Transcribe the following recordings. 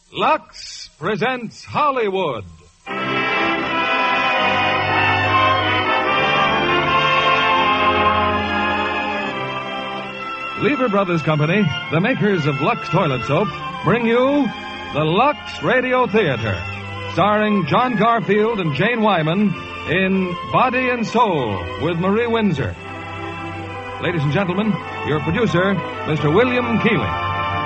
Lux presents Hollywood. Lever Brothers Company, the makers of Lux Toilet Soap, bring you the Lux Radio Theater, starring John Garfield and Jane Wyman in Body and Soul with Marie Windsor. Ladies and gentlemen, your producer, Mr. William Keeling.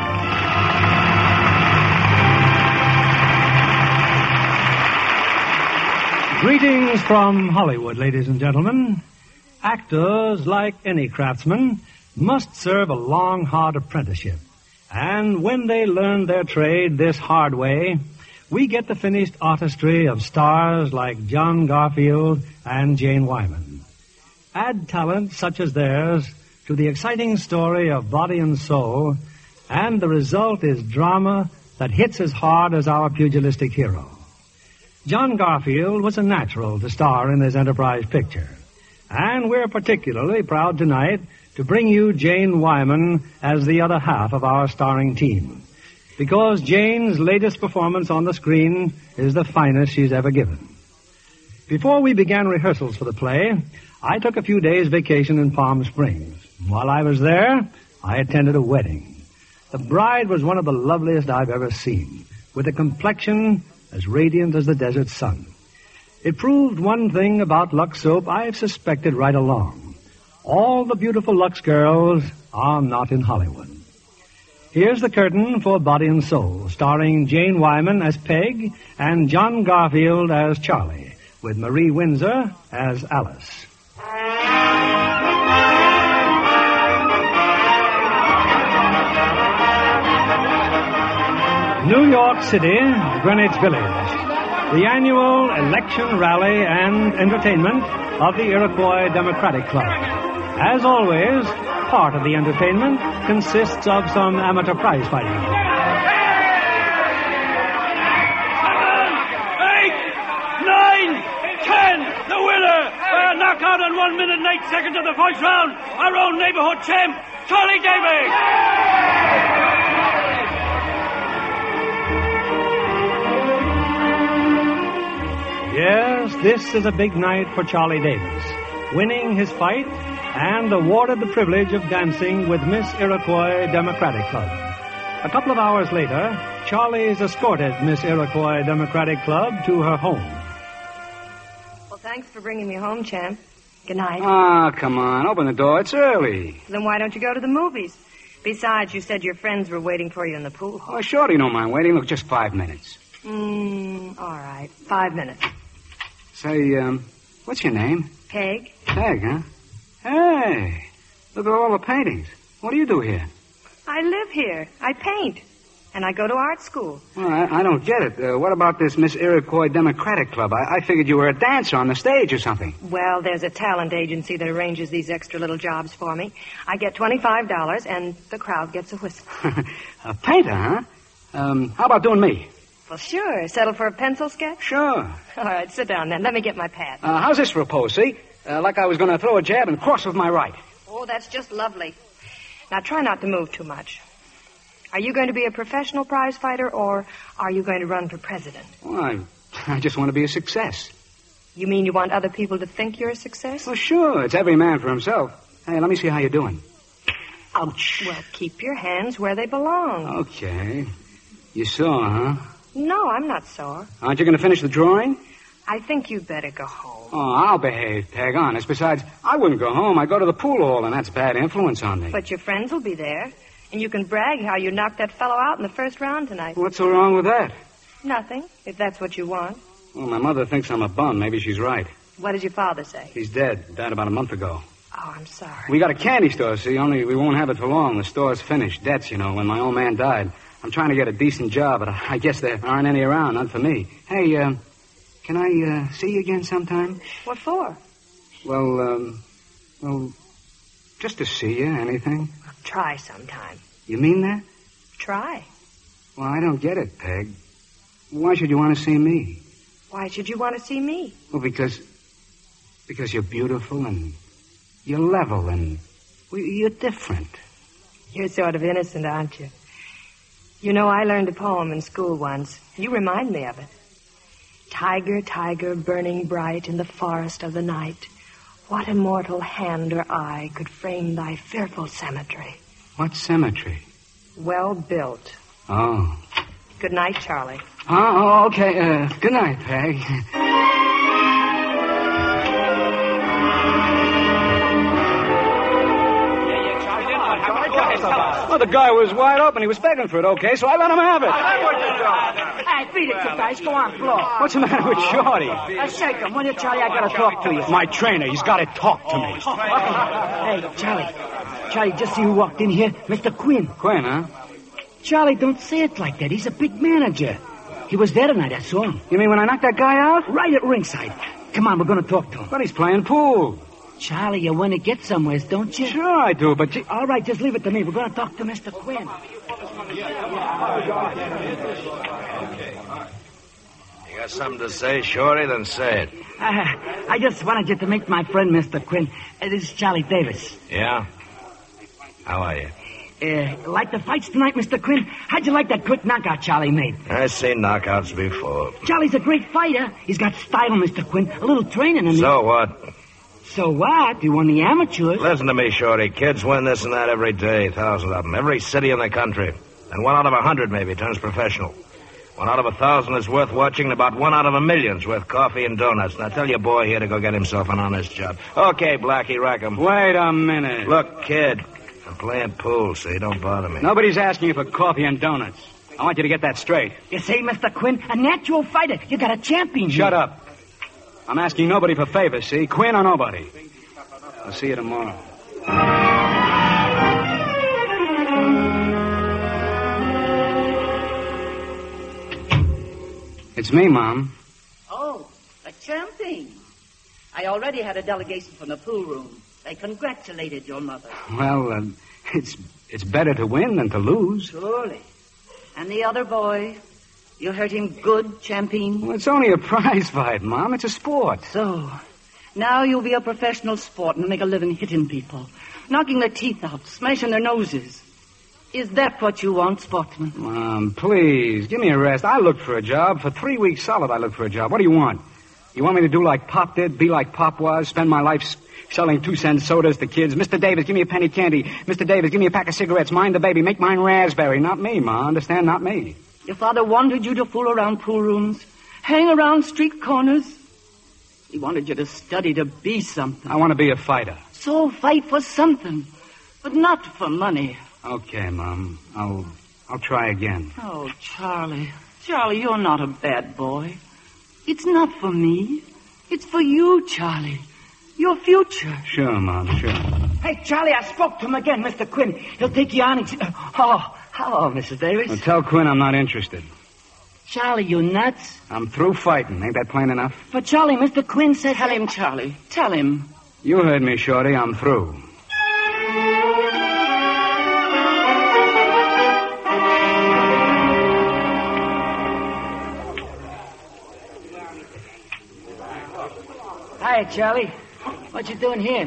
Greetings from Hollywood, ladies and gentlemen. Actors, like any craftsman, must serve a long, hard apprenticeship. And when they learn their trade this hard way, we get the finished artistry of stars like John Garfield and Jane Wyman. Add talent such as theirs to the exciting story of Body and Soul, and the result is drama that hits as hard as our pugilistic hero. John Garfield was a natural to star in this Enterprise picture. And we're particularly proud tonight to bring you Jane Wyman as the other half of our starring team. Because Jane's latest performance on the screen is the finest she's ever given. Before we began rehearsals for the play, I took a few days vacation in Palm Springs. While I was there, I attended a wedding. The bride was one of the loveliest I've ever seen, with a complexion as radiant as the desert sun. It proved one thing about Lux Soap I've suspected right along. All the beautiful Lux girls are not in Hollywood. Here's the curtain for Body and Soul, starring Jane Wyman as Peg and John Garfield as Charlie, with Marie Windsor as Alice. New York City, Greenwich Village. The annual election rally and entertainment of the Iroquois Democratic Club. As always, part of the entertainment consists of some amateur prize fighting. 7, 8, 9, 10, the winner by a knockout in 1 minute and 8 seconds of the first round, our own neighborhood champ, Charlie Davis. Yes, this is a big night for Charlie Davis, winning his fight and awarded the privilege of dancing with Miss Iroquois Democratic Club. A couple of hours later, Charlie's escorted Miss Iroquois Democratic Club to her home. Well, thanks for bringing me home, champ. Good night. Ah, come on. Open the door. It's early. Then why don't you go to the movies? Besides, you said your friends were waiting for you in the pool hall. Oh, Shorty don't mind waiting. Look, just 5 minutes. All right. 5 minutes. Say, what's your name? Peg? Peg, huh? Hey, look at all the paintings. What do you do here? I live here. I paint. And I go to art school. Well, I don't get it. What about this Miss Iroquois Democratic Club? I figured you were a dancer on the stage or something. Well, there's a talent agency that arranges these extra little jobs for me. I get $25, and the crowd gets a whistle. A painter, huh? How about doing me? Well, sure. Settle for a pencil sketch? Sure. All right, sit down then. Let me get my pad. How's this for a pose, see? Like I was going to throw a jab and cross with my right. Oh, that's just lovely. Now, try not to move too much. Are you going to be a professional prize fighter, or are you going to run for president? Well, I just want to be a success. You mean you want other people to think you're a success? Well, sure. It's every man for himself. Hey, let me see how you're doing. Ouch. Well, keep your hands where they belong. Okay. You saw, huh? No, I'm not sore. Aren't you going to finish the drawing? I think you'd better go home. Oh, I'll behave, Peg, honest. Besides, I wouldn't go home. I'd go to the pool hall, and that's bad influence on me. But your friends will be there, and you can brag how you knocked that fellow out in the first round tonight. What's so wrong with that? Nothing, if that's what you want. Well, my mother thinks I'm a bum. Maybe she's right. What did your father say? He's dead. Died about a month ago. Oh, I'm sorry. We got a candy store, see, only we won't have it for long. The store's finished. Debts, you know, when my old man died. I'm trying to get a decent job, but I guess there aren't any around, not for me. Hey, can I see you again sometime? What for? Well, just to see you, anything. Well, try sometime. You mean that? Try. Well, I don't get it, Peg. Why should you want to see me? Why should you want to see me? Well, because you're beautiful and you're level and you're different. You're sort of innocent, aren't you? You know, I learned a poem in school once. You remind me of it. Tiger, tiger, burning bright in the forest of the night, what immortal hand or eye could frame thy fearful cemetery? What cemetery? Well built. Oh. Good night, Charlie. Oh, okay. Good night, Peg. Well, the guy was wide open. He was begging for it, okay, so I let him have it. Hey, beat it, you guys. Go on, floor. What's the matter with Shorty? Shake him. Will you, Charlie? I gotta talk to you. My trainer. He's got to talk to me. Hey, Charlie. Charlie, just see who walked in here. Mr. Quinn. Quinn, huh? Charlie, don't say it like that. He's a big manager. He was there tonight, I saw him. You mean when I knocked that guy out? Right at ringside. Come on, we're gonna talk to him. But he's playing pool. Charlie, you want to get somewheres, don't you? Sure I do, but... All right, just leave it to me. We're going to talk to Mr. Quinn. You got something to say, Shorty? Then say it. I just wanted you to meet my friend, Mr. Quinn. This is Charlie Davis. Yeah? How are you? Like the fights tonight, Mr. Quinn? How'd you like that quick knockout Charlie made? I've seen knockouts before. Charlie's a great fighter. He's got style, Mr. Quinn. A little training in So what? So what? He won the amateurs. Listen to me, Shorty. Kids win this and that every day. Thousands of them. Every city in the country. And 1 out of 100 maybe turns professional. 1 out of 1,000 is worth watching, and about 1 out of 1,000,000 is worth coffee and donuts. Now tell your boy here to go get himself an honest job. Okay, Blackie, rack him. Wait a minute. Look, kid, I'm playing pool, see? Don't bother me. Nobody's asking you for coffee and donuts. I want you to get that straight. You see, Mr. Quinn, a natural fighter. You got a champion. Shut up. I'm asking nobody for favors, see? Quinn or nobody. I'll see you tomorrow. It's me, Mom. Oh, a champion. I already had a delegation from the pool room. They congratulated your mother. Well, it's better to win than to lose. Surely. And the other boy, you hurt him good, champion? Well, it's only a prize fight, Mom. It's a sport. So, now you'll be a professional sport and make a living hitting people, knocking their teeth out, smashing their noses. Is that what you want, sportsman? Mom, please, give me a rest. I looked for a job. For 3 weeks solid, I looked for a job. What do you want? You want me to do like Pop did, be like Pop was, spend my life selling 2-cent sodas to kids? Mr. Davis, give me a penny candy. Mr. Davis, give me a pack of cigarettes. Mind the baby. Make mine raspberry. Not me, Ma. Understand? Not me. Your father wanted you to fool around pool rooms, hang around street corners. He wanted you to study to be something. I want to be a fighter. So fight for something, but not for money. Okay, Mom. I'll try again. Oh, Charlie. Charlie, you're not a bad boy. It's not for me. It's for you, Charlie. Your future. Sure, Mom, sure. Hey, Charlie, I spoke to him again, Mr. Quinn. He'll take you on. Hello, Mrs. Davis. Well, tell Quinn I'm not interested. Charlie, you nuts? I'm through fighting. Ain't that plain enough? But, Charlie, Mr. Quinn said... Tell him, Charlie. Tell him. You heard me, Shorty. I'm through. Hi, Charlie. What you doing here?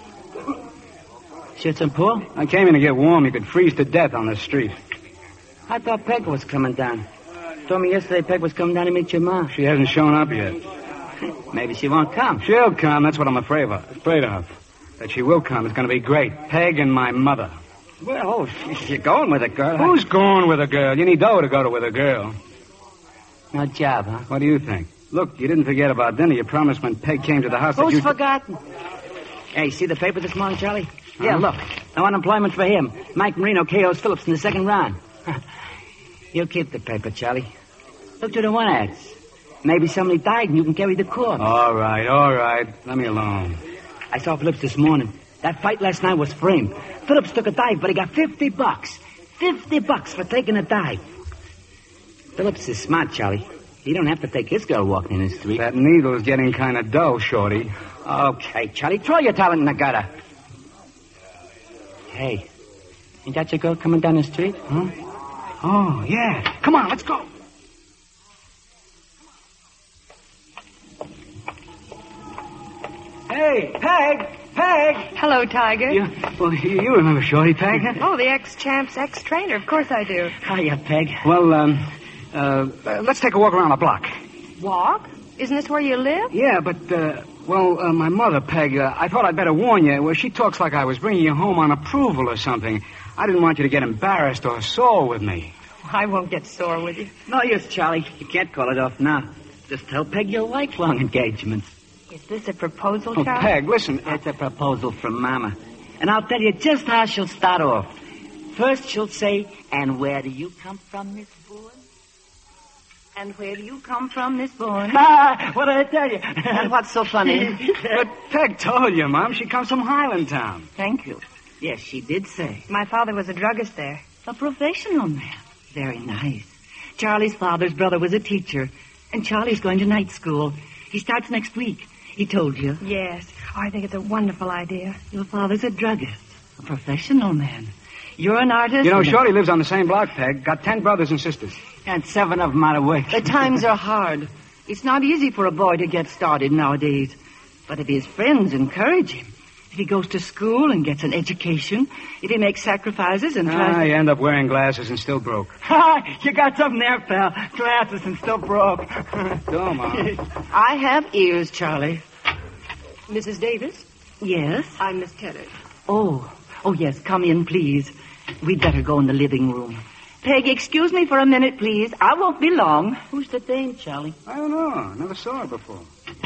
Shoot some pool? I came in to get warm. You could freeze to death on the street. I thought Peg was coming down. Told me yesterday Peg was coming down to meet your mom. She hasn't shown up yet. Maybe she won't come. She'll come. That's what I'm afraid of. That she will come. It's going to be great. Peg and my mother. Well, you're going with a girl. Who's going with a girl? You need dough to go with a girl. No job, huh? What do you think? Look, you didn't forget about dinner. You promised when Peg came to the house Who's that you... forgotten? Hey, see the paper this morning, Charlie? Yeah, look. No unemployment for him. Mike Marino KO's Phillips in the second round. You keep the paper, Charlie. Look to the one ads. Maybe somebody died and you can carry the corpse. All right. Let me alone. I saw Phillips this morning. That fight last night was framed. Phillips took a dive, but he got $50. $50 for taking a dive. Phillips is smart, Charlie. He don't have to take his girl walking in the street. That needle's getting kind of dull, Shorty. Okay, Charlie, throw your talent in the gutter. Hey, ain't that your girl coming down the street? Huh? Oh, yeah. Come on, let's go. Hey, Peg! Peg! Hello, Tiger. You remember Shorty, Peg? Oh, the ex-champ's ex-trainer. Of course I do. Hiya, Peg. Well, let's take a walk around the block. Walk? Isn't this where you live? Yeah, but, my mother, Peg, I thought I'd better warn you. Well, she talks like I was bringing you home on approval or something. I didn't want you to get embarrassed or sore with me. I won't get sore with you. No use, Charlie. You can't call it off now. Just tell Peg you like long engagements. Is this a proposal, Oh, Charlie? Peg, listen. It's a proposal from Mama. And I'll tell you just how she'll start off. First, she'll say, and where do you come from, Miss Bourne? And where do you come from, Miss Bourne? What did I tell you? And what's so funny? But Peg told you, Mom. She comes from Highlandtown. Thank you. Yes, she did say. My father was a druggist there. A professional man. Very nice. Charlie's father's brother was a teacher, and Charlie's going to night school. He starts next week. He told you. Yes. Oh, I think it's a wonderful idea. Your father's a druggist, a professional man. You're an artist. You know, Shorty lives on the same block, Peg. Got 10 brothers and sisters. And 7 of them out of work. The times are hard. It's not easy for a boy to get started nowadays. But if his friends encourage him, if he goes to school and gets an education, if he makes sacrifices and tries You end up wearing glasses and still broke. Ha! You got something there, pal. Glasses and still broke. Go, Mom. I have ears, Charlie. Mrs. Davis? Yes? I'm Miss Tedder. Oh, yes, come in, please. We'd better go in the living room. Peg, excuse me for a minute, please. I won't be long. Who's the dame, Charlie? I don't know. Never saw her before.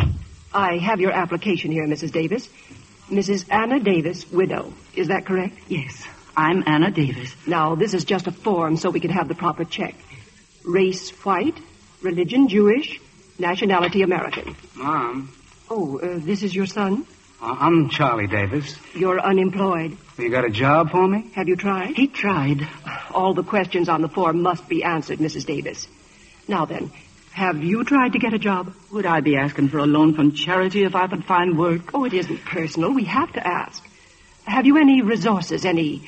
I have your application here, Mrs. Davis. Mrs. Anna Davis, widow. Is that correct? Yes, I'm Anna Davis. Now, this is just a form so we can have the proper check. Race, white. Religion, Jewish. Nationality, American. Mom, Oh, this is your son? I'm Charlie Davis. You're unemployed. You got a job for me? Have you tried? He tried. All the questions on the form must be answered, Mrs. Davis. Now then, have you tried to get a job? Would I be asking for a loan from charity if I could find work? Oh, it isn't personal. We have to ask. Have you any resources, any,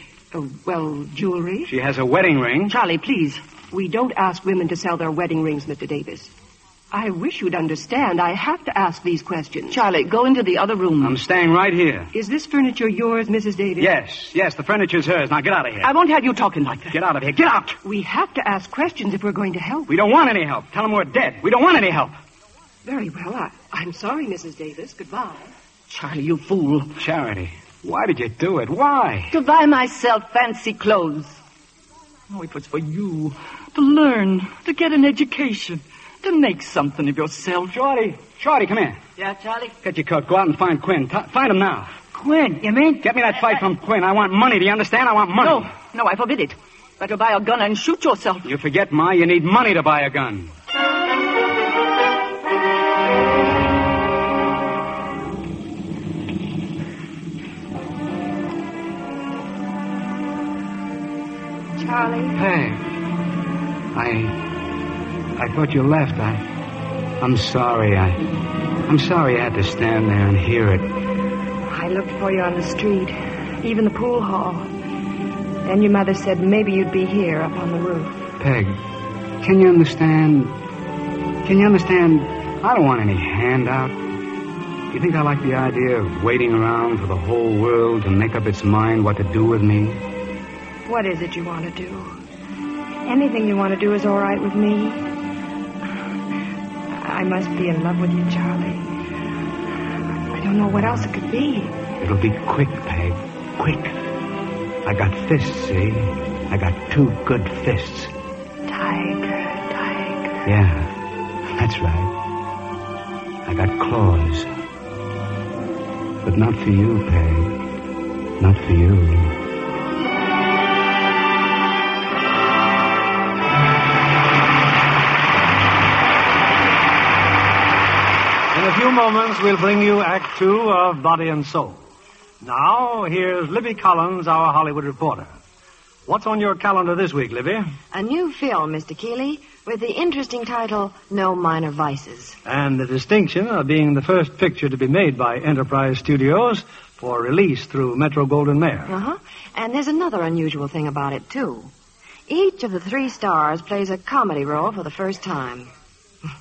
jewelry? She has a wedding ring. Charlie, please. We don't ask women to sell their wedding rings, Mr. Davis. I wish you'd understand. I have to ask these questions. Charlie, go into the other room. I'm staying right here. Is this furniture yours, Mrs. Davis? Yes, the furniture's hers. Now get out of here. I won't have you talking like that. Get out of here. Get out! We have to ask questions if we're going to help. We don't want any help. Tell them we're dead. We don't want any help. Very well. I'm sorry, Mrs. Davis. Goodbye. Charlie, you fool. Charity, why did you do it? Why? To buy myself fancy clothes. Oh, it was for you. To learn. To get an education. To make something of yourself. Shorty, come here. Yeah, Charlie? Get your coat. Go out and find Quinn. Find him now. Quinn, you mean? Get me that fight from Quinn. I want money. Do you understand? I want money. No, I forbid it. Better buy a gun and shoot yourself. You forget, Ma, you need money to buy a gun. Charlie? Hey, I thought you left. I'm sorry. I'm sorry I had to stand there and hear it. I looked for you on the street, even the pool hall. Then your mother said maybe you'd be here up on the roof. Peg, can you understand? I don't want any handout. Do you think I like the idea of waiting around for the whole world to make up its mind what to do with me? What is it you want to do? Anything you want to do is all right with me. I must be in love with you, Charlie. I don't know what else it could be. It'll be quick, Peg. Quick. I got fists, see? I got 2 good fists. Tiger. Yeah, that's right. I got claws. But not for you, Peg. Not for you. In a few moments, we'll bring you Act 2 of Body and Soul. Now, here's Libby Collins, our Hollywood reporter. What's on your calendar this week, Libby? A new film, Mr. Keeley, with the interesting title, No Minor Vices. And the distinction of being the first picture to be made by Enterprise Studios for release through Metro-Goldwyn-Mayer. Uh-huh. And there's another unusual thing about it, too. Each of the 3 stars plays a comedy role for the first time.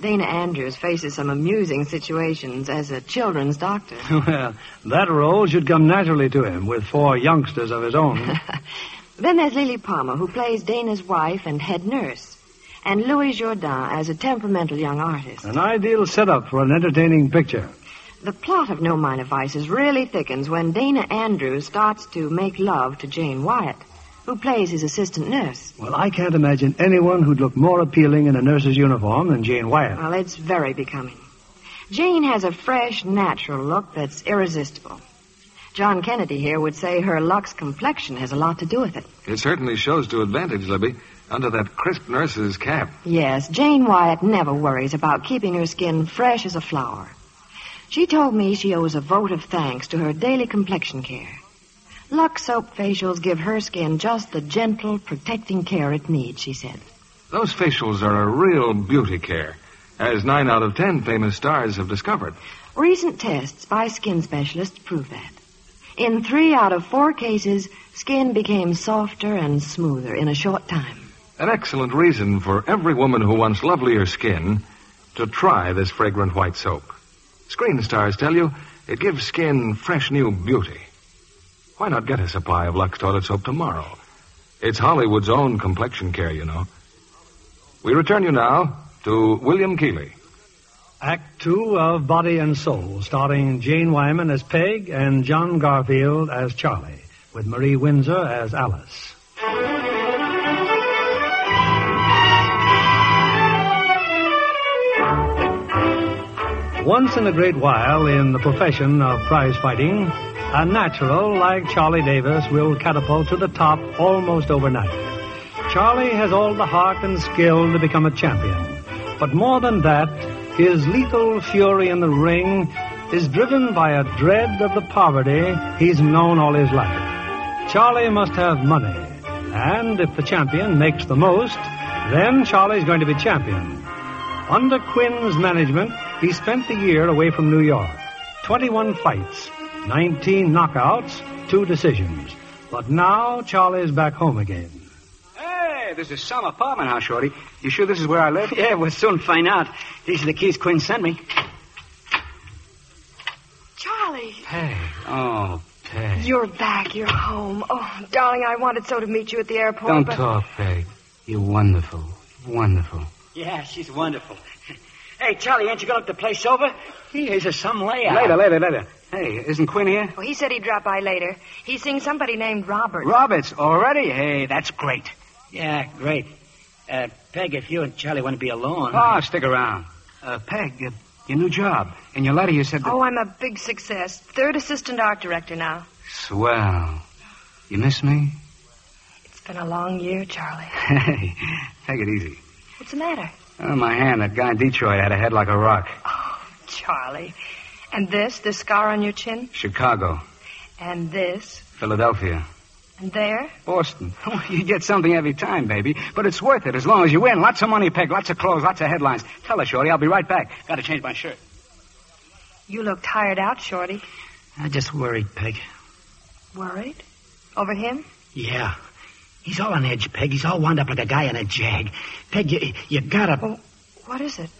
Dana Andrews faces some amusing situations as a children's doctor. Well, that role should come naturally to him with 4 youngsters of his own. Then there's Lily Palmer, who plays Dana's wife and head nurse, and Louis Jourdain as a temperamental young artist. An ideal setup for an entertaining picture. The plot of No Minor Vices really thickens when Dana Andrews starts to make love to Jane Wyatt, who plays his assistant nurse. Well, I can't imagine anyone who'd look more appealing in a nurse's uniform than Jane Wyatt. Well, it's very becoming. Jane has a fresh, natural look that's irresistible. John Kennedy here would say her Lux complexion has a lot to do with it. It certainly shows to advantage, Libby, under that crisp nurse's cap. Yes, Jane Wyatt never worries about keeping her skin fresh as a flower. She told me she owes a vote of thanks to her daily complexion care. Lux soap facials give her skin just the gentle, protecting care it needs, she said. Those facials are a real beauty care, as 9 out of 10 famous stars have discovered. Recent tests by skin specialists prove that. In 3 out of 4 cases, skin became softer and smoother in a short time. An excellent reason for every woman who wants lovelier skin to try this fragrant white soap. Screen stars tell you it gives skin fresh new beauty. Why not get a supply of Lux toilet soap tomorrow? It's Hollywood's own complexion care, you know. We return you now to William Keighley. Act 2 of Body and Soul, starring Jane Wyman as Peg and John Garfield as Charlie, with Marie Windsor as Alice. Once in a great while in the profession of prize fighting, a natural like Charlie Davis will catapult to the top almost overnight. Charlie has all the heart and skill to become a champion. But more than that, his lethal fury in the ring is driven by a dread of the poverty he's known all his life. Charlie must have money, and if the champion makes the most, then Charlie's going to be champion. Under Quinn's management, he spent the year away from New York. 21 fights, 19 knockouts, 2 decisions. But now Charlie's back home again. Hey, this is some apartment house, Shorty. You sure this is where I live? Yeah, we'll soon find out. These are the keys Quinn sent me. Charlie. Peg. Oh, Peg. You're back. You're home. Oh, darling, I wanted so to meet you at the airport. Don't but... talk, Peg. You're wonderful. Wonderful. Yeah, she's wonderful. Hey, Charlie, ain't you going to look the place over? Here's a some layout. Later. Hey, isn't Quinn here? Well, he said he'd drop by later. He's seeing somebody named Robert. Roberts, already? Hey, that's great. Yeah, great. Peg, if you and Charlie want to be alone... Oh, stick around. Peg, your new job. In your letter you said that... Oh, I'm a big success. 3rd assistant art director now. Swell. You miss me? It's been a long year, Charlie. Hey, take it easy. What's the matter? Oh, my hand. That guy in Detroit had a head like a rock. Oh, Charlie. And this scar on your chin? Chicago. And this? Philadelphia. And there? Boston. Oh, you get something every time, baby. But it's worth it as long as you win. Lots of money, Peg. Lots of clothes. Lots of headlines. Tell her, Shorty. I'll be right back. Got to change my shirt. You look tired out, Shorty. I just worried, Peg. Worried? Over him? Yeah. He's all on edge, Peg. He's all wound up like a guy in a jag. Peg, you gotta... Well, what is it?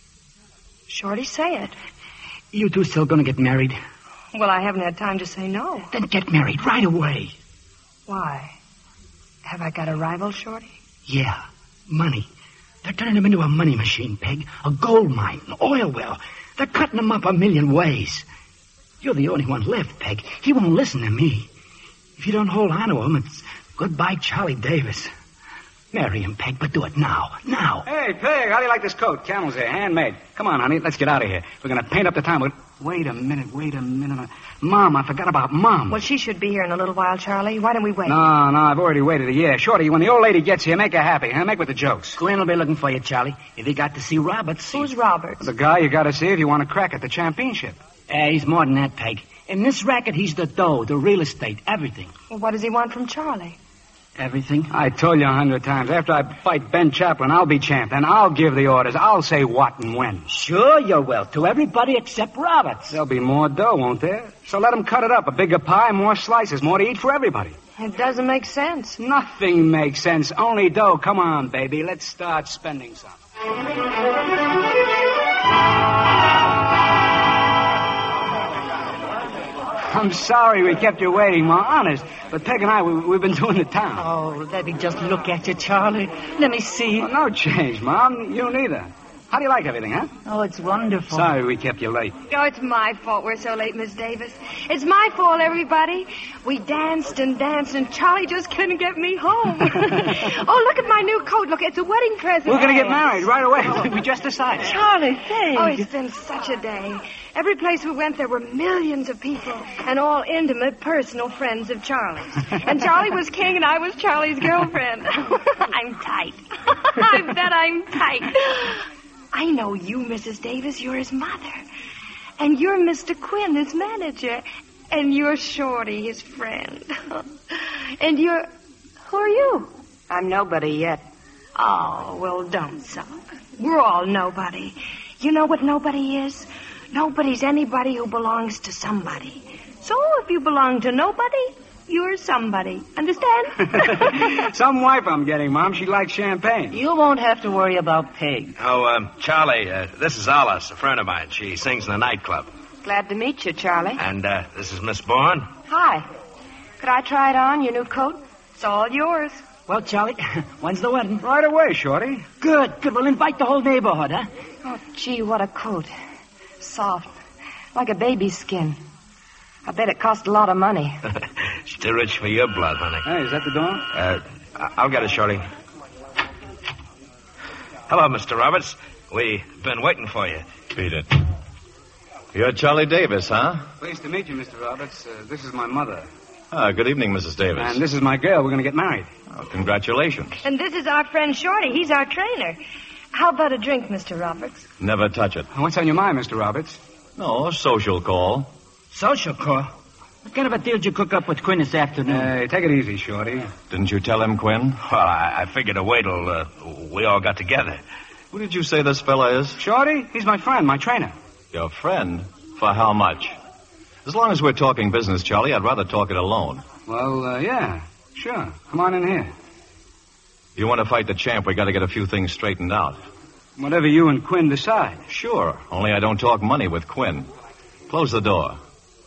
Shorty, say it. You two still gonna get married? Well, I haven't had time to say no. Then get married right away. Why? Have I got a rival, Shorty? Yeah, money. They're turning him into a money machine, Peg. A gold mine, an oil well. They're cutting him up a million ways. You're the only one left, Peg. He won't listen to me. If you don't hold on to him, it's goodbye, Charlie Davis. Marry him, Peg, but do it now. Now. Hey, Peg, how do you like this coat? Camel's hair, handmade. Come on, honey, let's get out of here. We're going to paint up the town. Wait a minute. Mom, I forgot about Mom. Well, she should be here in a little while, Charlie. Why don't we wait? No, I've already waited a year. Shorty, when the old lady gets here, make her happy. Huh? Make with the jokes. Quinn will be looking for you, Charlie. If he got to see Roberts. Who's Roberts? The guy you got to see if you want to crack at the championship. He's more than that, Peg. In this racket, he's the dough, the real estate, everything. Well, what does he want from Charlie? Everything? I told you 100 times. After I fight Ben Chaplin, I'll be champ. And I'll give the orders. I'll say what and when. Sure, you will. To everybody except Roberts. There'll be more dough, won't there? So let him cut it up. A bigger pie, more slices, more to eat for everybody. It doesn't make sense. Nothing makes sense. Only dough. Come on, baby. Let's start spending some. I'm sorry we kept you waiting, Ma, honest. But Peg and I, we've been doing the town. Oh, let me just look at you, Charlie. Let me see. Well, no change, Mom. You neither. How do you like everything, huh? Oh, it's wonderful. Sorry we kept you late. Oh, it's my fault we're so late, Miss Davis. It's my fault, everybody. We danced and danced, and Charlie just couldn't get me home. Oh, look at my new coat. Look, it's a wedding present. We're going to get married right away. We just decided. Charlie, thanks. Oh, it's been such a day. Every place we went, there were millions of people, and all intimate, personal friends of Charlie's. And Charlie was king, and I was Charlie's girlfriend. I'm tight. I bet I'm tight. I know you, Mrs. Davis. You're his mother. And you're Mr. Quinn, his manager. And you're Shorty, his friend. And you're... Who are you? I'm nobody yet. Oh, well, don't suck. We're all nobody. You know what nobody is? Nobody's anybody who belongs to somebody. So if you belong to nobody, you're somebody. Understand? Some wife I'm getting, Mom. She likes champagne. You won't have to worry about Peg. Oh, Charlie, this is Alice, a friend of mine. She sings in a nightclub. Glad to meet you, Charlie. And this is Miss Bourne. Hi. Could I try it on, your new coat? It's all yours. Well, Charlie, when's the wedding? Right away, Shorty. Good. We'll invite the whole neighborhood, huh? Oh, gee, what a coat. Soft. Like a baby's skin. I bet it cost a lot of money. It's too rich for your blood, honey. Hey, is that the door? I'll get it, Shorty. Hello, Mr. Roberts. We've been waiting for you. Beat it. You're Charlie Davis, huh? Pleased to meet you, Mr. Roberts. This is my mother. Good evening, Mrs. Davis. And this is my girl. We're going to get married. Oh, congratulations. And this is our friend Shorty. He's our trainer. How about a drink, Mr. Roberts? Never touch it. What's on your mind, Mr. Roberts? No, social call. Social call? What kind of a deal did you cook up with Quinn this afternoon? Hey, take it easy, Shorty. Didn't you tell him, Quinn? Well, I figured to wait till we all got together. Who did you say this fella is? Shorty? He's my friend, my trainer. Your friend? For how much? As long as we're talking business, Charlie, I'd rather talk it alone. Well, yeah, sure. Come on in here. You want to fight the champ, we got to get a few things straightened out. Whatever you and Quinn decide. Sure, only I don't talk money with Quinn. Close the door.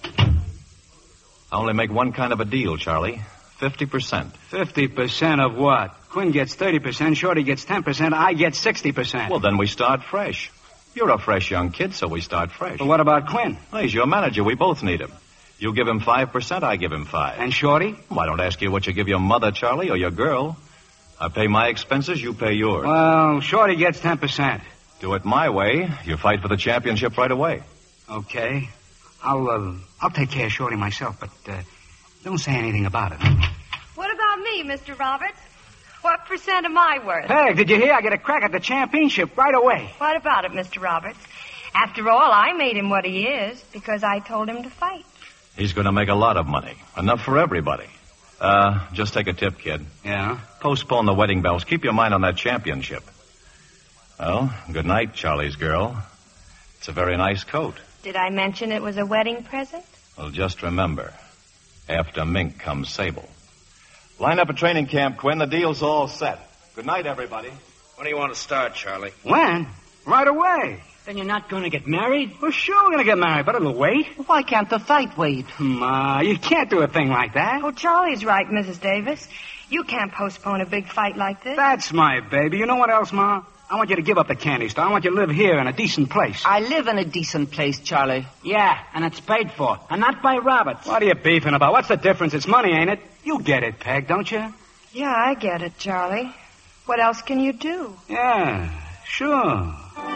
I only make one kind of a deal, Charlie. 50%. 50% of what? Quinn gets 30%, Shorty gets 10%, I get 60%. Well, then we start fresh. You're a fresh young kid, so we start fresh. But what about Quinn? Well, he's your manager. We both need him. You give him 5%, I give him 5%. And Shorty? Well, I don't ask you what you give your mother, Charlie, or your girl. I pay my expenses, you pay yours. Well, Shorty gets 10%. Do it my way. You fight for the championship right away. Okay. I'll take care of Shorty myself, but don't say anything about it. What about me, Mr. Roberts? What percent am I worth? Hey, did you hear? I get a crack at the championship right away. What about it, Mr. Roberts? After all, I made him what he is because I told him to fight. He's going to make a lot of money. Enough for everybody. Just take a tip, kid. Yeah? Postpone the wedding bells. Keep your mind on that championship. Well, good night, Charlie's girl. It's a very nice coat. Did I mention it was a wedding present? Well, just remember, after Mink comes Sable. Line up a training camp, Quinn. The deal's all set. Good night, everybody. When do you want to start, Charlie? When? Right away. Then you're not going to get married? Well, sure we're going to get married, but it'll wait. Why can't the fight wait? Ma, you can't do a thing like that. Oh, Charlie's right, Mrs. Davis. You can't postpone a big fight like this. That's my baby. You know what else, Ma? I want you to give up the candy store. I want you to live here in a decent place. I live in a decent place, Charlie. Yeah, and it's paid for. And not by Roberts. What are you beefing about? What's the difference? It's money, ain't it? You get it, Peg, don't you? Yeah, I get it, Charlie. What else can you do? Yeah, sure.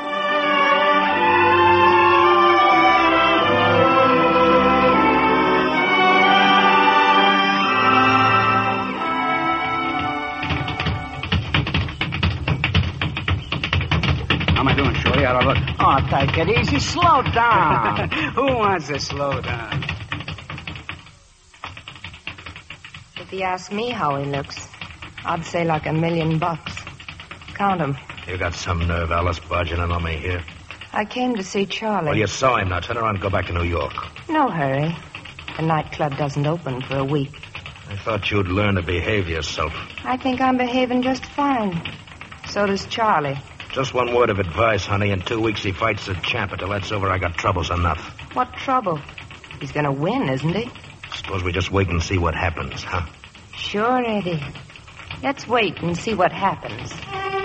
How am I doing, Shorty? How'd I look? Oh, take it easy. Slow down. Who wants to slow down? If you ask me how he looks, I'd say like $1 million. Count 'em. You got some nerve, Alice, barging in on me here. I came to see Charlie. Well, you saw him. Now turn around and go back to New York. No hurry. The nightclub doesn't open for a week. I thought you'd learn to behave yourself. I think I'm behaving just fine. So does Charlie. Just one word of advice, honey. In 2 weeks, he fights the champ. Until that's over, I got troubles enough. What trouble? He's going to win, isn't he? Suppose we just wait and see what happens, huh? Sure, Eddie. Let's wait and see what happens.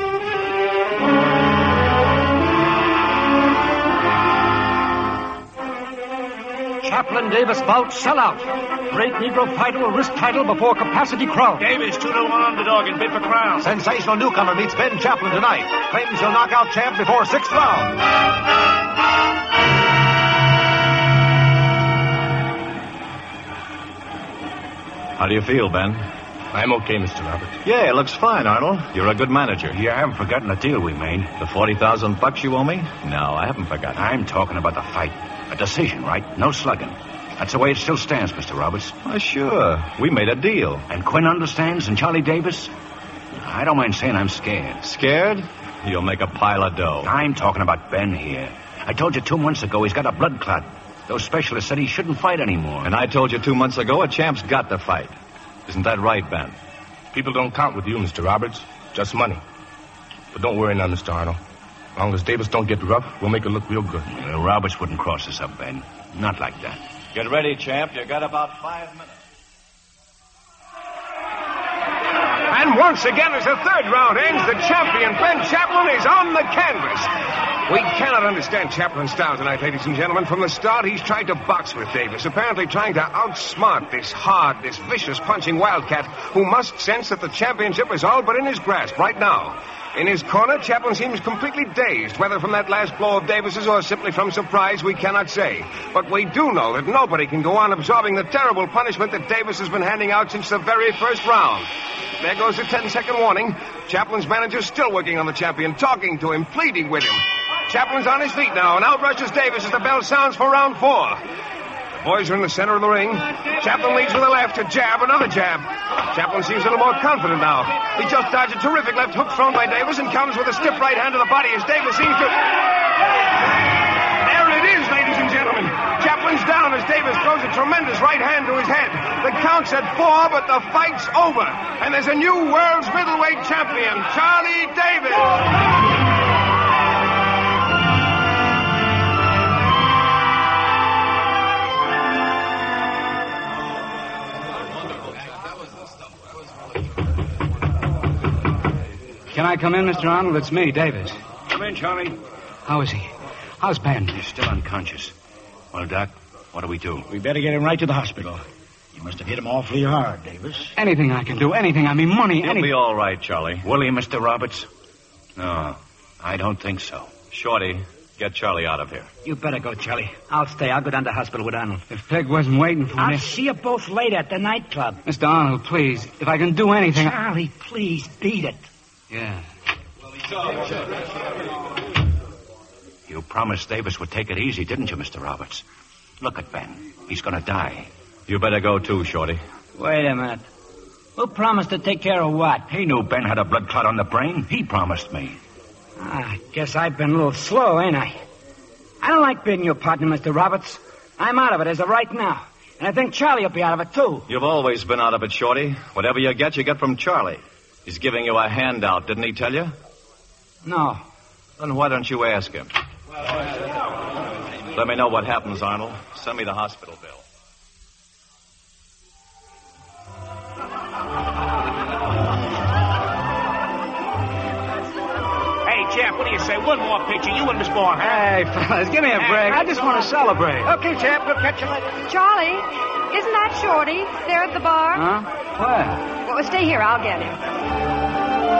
Chaplain Davis bout sellout. Great Negro fighter will risk title before capacity crowd. Davis, 2-1 underdog in bid for crown. Sensational newcomer meets Ben Chaplin tonight. Claims he'll knock out champ before 6th round. How do you feel, Ben? I'm okay, Mr. Roberts. Yeah, it looks fine, Arnold. You're a good manager. You haven't forgotten the deal we made. The $40,000 you owe me? No, I haven't forgotten. I'm talking about the fight. A decision, right? No slugging. That's the way it still stands, Mr. Roberts. Why, sure. We made a deal. And Quinn understands, and Charlie Davis? I don't mind saying I'm scared. Scared? You'll make a pile of dough. I'm talking about Ben here. I told you 2 months ago he's got a blood clot. Those specialists said he shouldn't fight anymore. And I told you 2 months ago a champ's got to fight. Isn't that right, Ben? People don't count with you, Mr. Roberts. Just money. But don't worry now, Mr. Arnold. As long as Davis don't get rough, we'll make it look real good. Well, Roberts wouldn't cross us up, Ben. Not like that. Get ready, champ. You got about 5 minutes. And once again, as the third round ends, the champion, Ben Chaplin, is on the canvas. We cannot understand Chaplin's style tonight, ladies and gentlemen. From the start, he's tried to box with Davis, apparently trying to outsmart this hard, this vicious punching wildcat who must sense that the championship is all but in his grasp right now. In his corner, Chaplin seems completely dazed, whether from that last blow of Davis's or simply from surprise, we cannot say. But we do know that nobody can go on absorbing the terrible punishment that Davis has been handing out since the very first round. There goes the 10-second warning. Chaplin's manager still working on the champion, talking to him, pleading with him. Chaplin's on his feet now, and out rushes Davis as the bell sounds for round 4. The boys are in the center of the ring. Chaplin leads with a left, a jab, another jab. Chaplin seems a little more confident now. He just dodged a terrific left hook thrown by Davis and counters with a stiff right hand to the body as Davis seems to... There it is, ladies and gentlemen. Chaplin's down as Davis throws a tremendous right hand to his head. The count's at 4, but the fight's over. And there's a new world's middleweight champion, Charlie Davis. Can I come in, Mr. Arnold? It's me, Davis. Come in, Charlie. How is he? How's Ben? He's still unconscious. Well, Doc, what do we do? We better get him right to the hospital. You must have hit him awfully hard, Davis. Anything I can do, anything. I mean, money, You'll be all right, Charlie. Will he, Mr. Roberts? No, I don't think so. Shorty, get Charlie out of here. You better go, Charlie. I'll stay. I'll go down to the hospital with Arnold. If Peg wasn't waiting for I'll me... see you both later at the nightclub. Mr. Arnold, please, if I can do anything... Charlie, please, beat it. Yeah. You promised Davis would take it easy, didn't you, Mr. Roberts? Look at Ben. He's going to die. You better go, too, Shorty. Wait a minute. Who promised to take care of what? He knew Ben had a blood clot on the brain. He promised me. I guess I've been a little slow, ain't I? I don't like being your partner, Mr. Roberts. I'm out of it as of right now. And I think Charlie will be out of it, too. You've always been out of it, Shorty. Whatever you get from Charlie. He's giving you a handout, didn't he tell you? No. Then why don't you ask him? Let me know what happens, Arnold. Send me the hospital bill. Hey, Champ, what do you say? One more picture. You and Miss Barr. Hey, fellas, give me a break. I just want to celebrate. Okay, Champ, we'll catch you later. Charlie, isn't that Shorty there at the bar? Huh? Where? Well, stay here. I'll get him.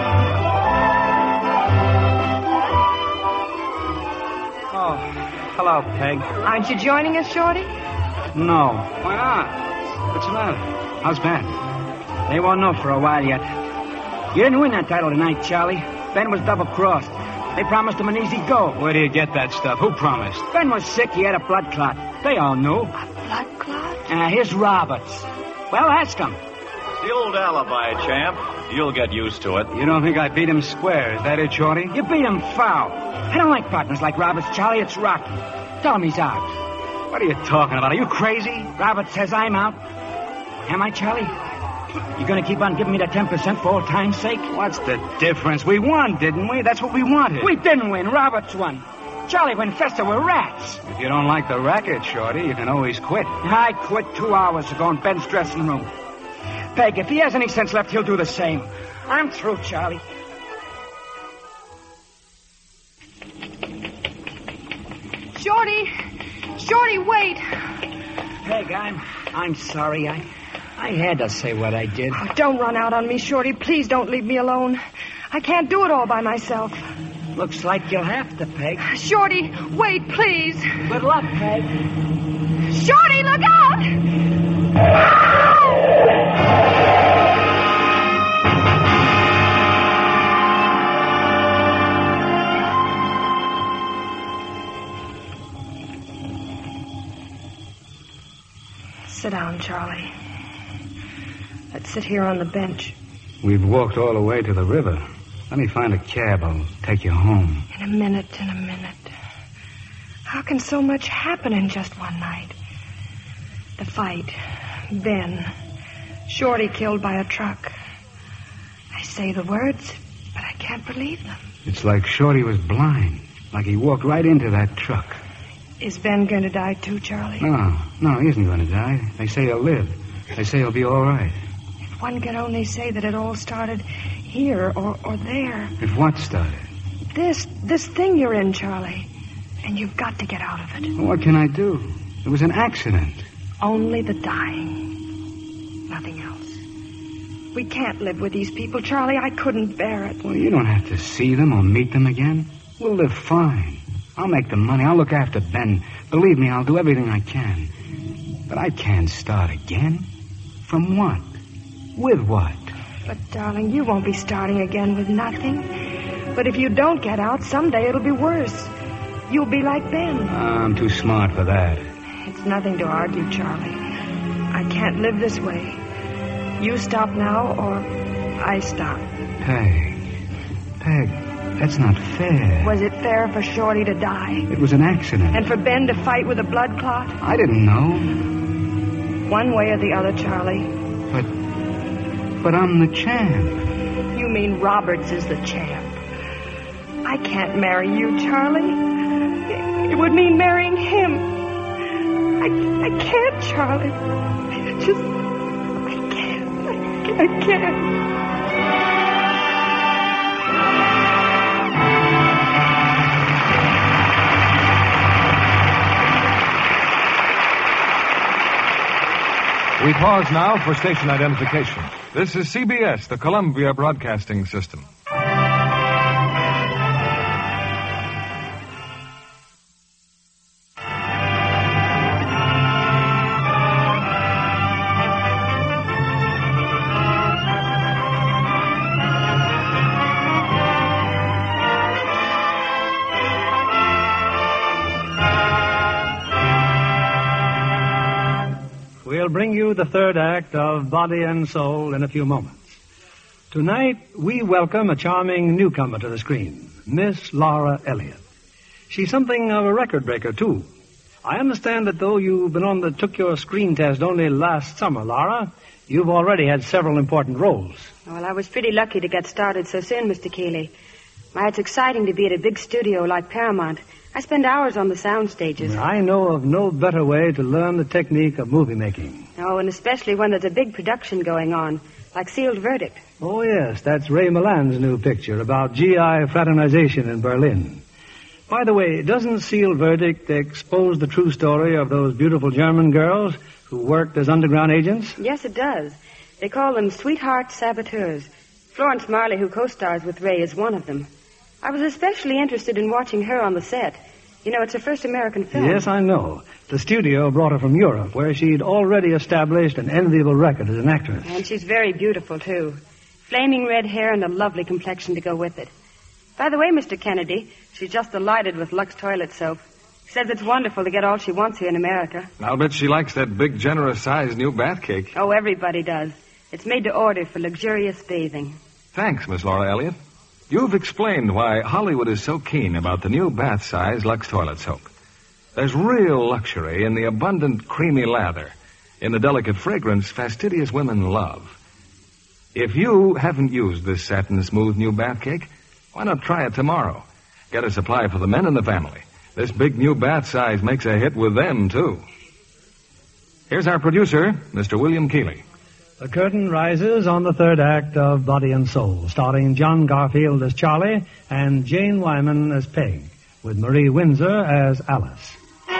Oh, hello, Peg. Aren't you joining us, Shorty? No. Why not? What's the matter? How's Ben? They won't know for a while yet. You didn't win that title tonight, Charlie. Ben was double-crossed. They promised him an easy go. Where do you get that stuff? Who promised? Ben was sick. He had a blood clot. They all knew. A blood clot? Here's Roberts. Well, ask him. It's the old alibi, champ. You'll get used to it. You don't think I beat him square, is that it, Shorty? You beat him foul. I don't like partners like Roberts, Charlie. It's rotten. Tell him he's out. What are you talking about? Are you crazy? Roberts says I'm out. Am I, Charlie? You gonna keep on giving me that 10% for old time's sake? What's the difference? We won, didn't we? That's what we wanted. We didn't win. Roberts won. Charlie went Fester were rats. If you don't like the racket, Shorty, you can always quit. I quit 2 hours ago in Ben's dressing room. Peg, if he has any sense left, he'll do the same. I'm through, Charlie. Shorty, wait. Peg, I'm sorry. I had to say what I did. Oh, don't run out on me, Shorty. Please don't leave me alone. I can't do it all by myself. Looks like you'll have to, Peg. Shorty, wait, please. Good luck, Peg. Shorty, look out! Sit down, Charlie. Let's sit here on the bench. We've walked all the way to the river. Let me find a cab. I'll take you home. In a minute. How can so much happen in just one night? The fight, Ben, Shorty killed by a truck. I say the words, but I can't believe them. It's like Shorty was blind. Like he walked right into that truck. Is Ben going to die too, Charlie? No, he isn't going to die. They say he'll live. They say he'll be all right. If one could only say that it all started here or there. If what started? This thing you're in, Charlie. And you've got to get out of it. Well, what can I do? It was an accident. Only the dying. Nothing else. We can't live with these people, Charlie. I couldn't bear it. Well, you don't have to see them or meet them again. We'll live fine. I'll make the money. I'll look after Ben. Believe me, I'll do everything I can. But I can't start again. From what? With what? But, darling, you won't be starting again with nothing. But if you don't get out, someday it'll be worse. You'll be like Ben. I'm too smart for that. It's nothing to argue, Charlie. I can't live this way. You stop now, or I stop. Peg, that's not fair. Was it fair for Shorty to die? It was an accident. And for Ben to fight with a blood clot? I didn't know. One way or the other, Charlie. But I'm the champ. You mean Roberts is the champ. I can't marry you, Charlie. It would mean marrying him. I can't, Charlie. I can't. We pause now for station identification. This is CBS, the Columbia Broadcasting System. We'll bring you the third act of Body and Soul in a few moments. Tonight, we welcome a charming newcomer to the screen, Miss Laura Elliott. She's something of a record breaker, too. I understand that though you've been on took your screen test only last summer, Laura, you've already had several important roles. Well, I was pretty lucky to get started so soon, Mr. Keeley. Why, it's exciting to be at a big studio like Paramount. I spend hours on the sound stages. I know of no better way to learn the technique of movie making. Oh, and especially when there's a big production going on, like Sealed Verdict. Oh, yes, that's Ray Milland's new picture about GI fraternization in Berlin. By the way, doesn't Sealed Verdict expose the true story of those beautiful German girls who worked as underground agents? Yes, it does. They call them sweetheart saboteurs. Florence Marley, who co-stars with Ray, is one of them. I was especially interested in watching her on the set. You know, it's her first American film. Yes, I know. The studio brought her from Europe, where she'd already established an enviable record as an actress. And she's very beautiful, too. Flaming red hair and a lovely complexion to go with it. By the way, Mr. Kennedy, she's just delighted with Lux toilet soap. Says it's wonderful to get all she wants here in America. I'll bet she likes that big, generous-sized new bath cake. Oh, everybody does. It's made to order for luxurious bathing. Thanks, Miss Laura Elliott. You've explained why Hollywood is so keen about the new bath-size Lux toilet soap. There's real luxury in the abundant, creamy lather, in the delicate fragrance fastidious women love, If you haven't used this satin smooth new bath cake, why not try it tomorrow? Get a supply for the men in the family. This big new bath size makes a hit with them, too. Here's our producer, Mr. William Keeley. The curtain rises on the third act of Body and Soul, starring John Garfield as Charlie and Jane Wyman as Peg, with Marie Windsor as Alice.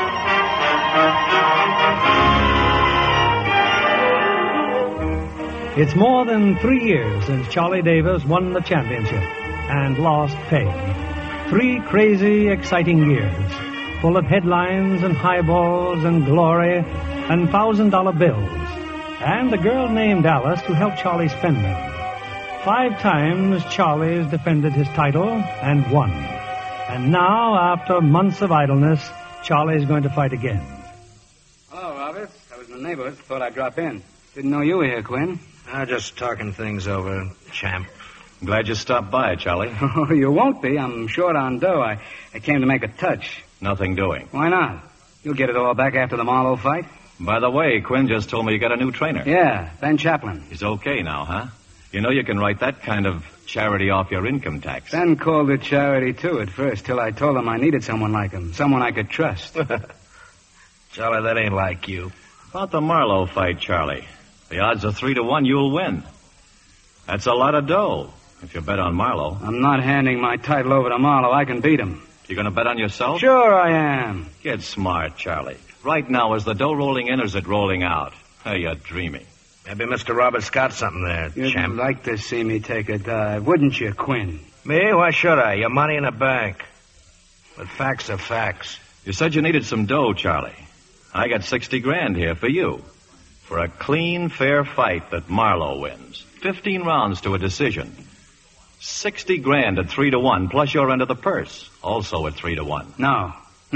It's more than 3 years since Charlie Davis won the championship and lost Peg. 3 crazy, exciting years, full of headlines and highballs and glory and $1,000 bills, and a girl named Alice who helped Charlie spend them. 5 times Charlie's defended his title and won. And now, after months of idleness, Charlie's going to fight again. Hello, Roberts. I was in the neighborhood. Thought I'd drop in. Didn't know you were here, Quinn. Just talking things over, champ. Glad you stopped by, Charlie. Oh, you won't be. I'm short on dough. I came to make a touch. Nothing doing. Why not? You'll get it all back after the Marlowe fight. By the way, Quinn just told me you got a new trainer. Yeah, Ben Chaplin. He's okay now, huh? You know you can write that kind of charity off your income tax. Ben called it charity, too, at first, till I told him I needed someone like him. Someone I could trust. Charlie, that ain't like you. About the Marlowe fight, Charlie. The odds are 3-1 you'll win. That's a lot of dough, if you bet on Marlowe. I'm not handing my title over to Marlowe. I can beat him. You gonna bet on yourself? Sure I am. Get smart, Charlie. Right now, is the dough rolling in or is it rolling out? Hey, you're dreaming. Maybe Mr. Roberts got something there, You'd champ. like to see me take a dive, wouldn't you, Quinn? Me? Why should I? Your money in the bank. But facts are facts. You said you needed some dough, Charlie. I got 60 grand here for you. For a clean, fair fight that Marlowe wins. 15 rounds to a decision. 60 grand at 3-1, plus your end of the purse, also at 3-1. No.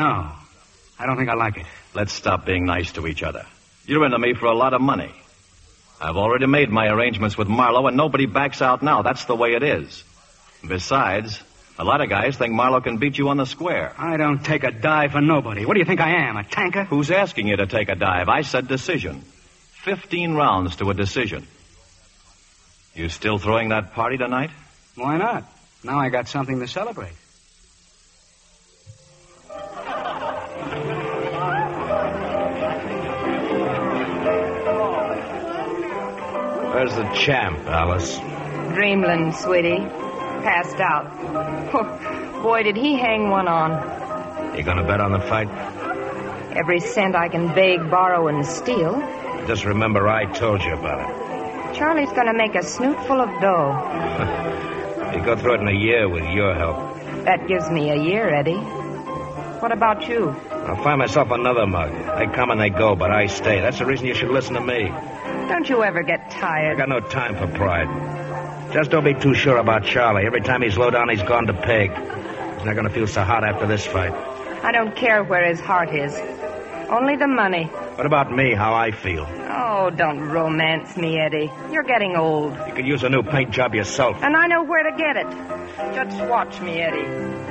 I don't think I like it. Let's stop being nice to each other. You're into me for a lot of money. I've already made my arrangements with Marlowe, and nobody backs out now. That's the way it is. Besides, a lot of guys think Marlowe can beat you on the square. I don't take a dive for nobody. What do you think I am, a tanker? Who's asking you to take a dive? I said decision. 15 rounds to a decision. You still throwing that party tonight? Why not? Now I got something to celebrate. Where's the champ, Alice? Dreamland, sweetie. Passed out. Oh, boy, did he hang one on. You gonna bet on the fight? Every cent I can beg, borrow, and steal. Just remember I told you about it. Charlie's gonna make a snoot full of dough. You go through it in a year with your help. That gives me a year, Eddie. What about you? I'll find myself another mug. They come and they go, but I stay. That's the reason you should listen to me. Don't you ever get I tired? got no time for pride. Just don't be too sure about Charlie. Every time he's low down, he's gone to Peg. He's not gonna feel so hot after this fight. I don't care where his heart is. Only the money. What about me, how I feel? Oh, don't romance me, Eddie. You're getting old. You could use a new paint job yourself. And I know where to get it. Just watch me, Eddie.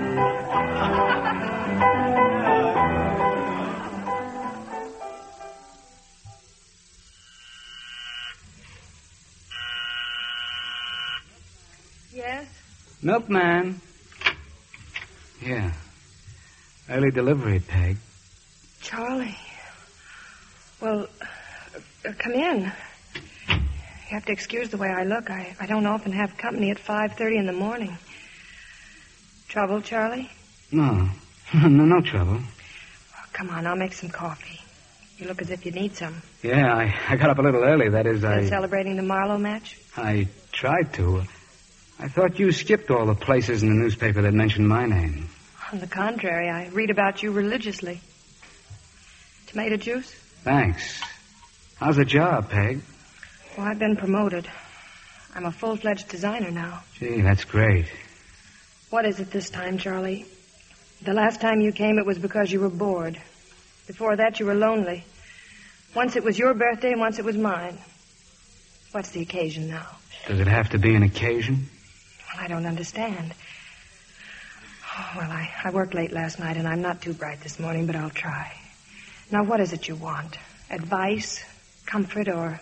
Yes? Milkman. Yeah. Early delivery, Peg. Charlie. Well, come in. You have to excuse the way I look. I don't often have company at 5:30 in the morning. Trouble, Charlie? No. No trouble. Oh, come on, I'll make some coffee. You look as if you need some. Yeah, I got up a little early. That is, Celebrating the Marlowe match? I tried to. I thought you skipped all the places in the newspaper that mentioned my name. On the contrary, I read about you religiously. Tomato juice? Thanks. How's the job, Peg? Well, I've been promoted. I'm a full-fledged designer now. Gee, that's great. What is it this time, Charlie? The last time you came, it was because you were bored. Before that, you were lonely. Once it was your birthday, and once it was mine. What's the occasion now? Does it have to be an occasion? Well, I don't understand. Oh, well, I worked late last night, and I'm not too bright this morning, but I'll try. Now, what is it you want? Advice, comfort, or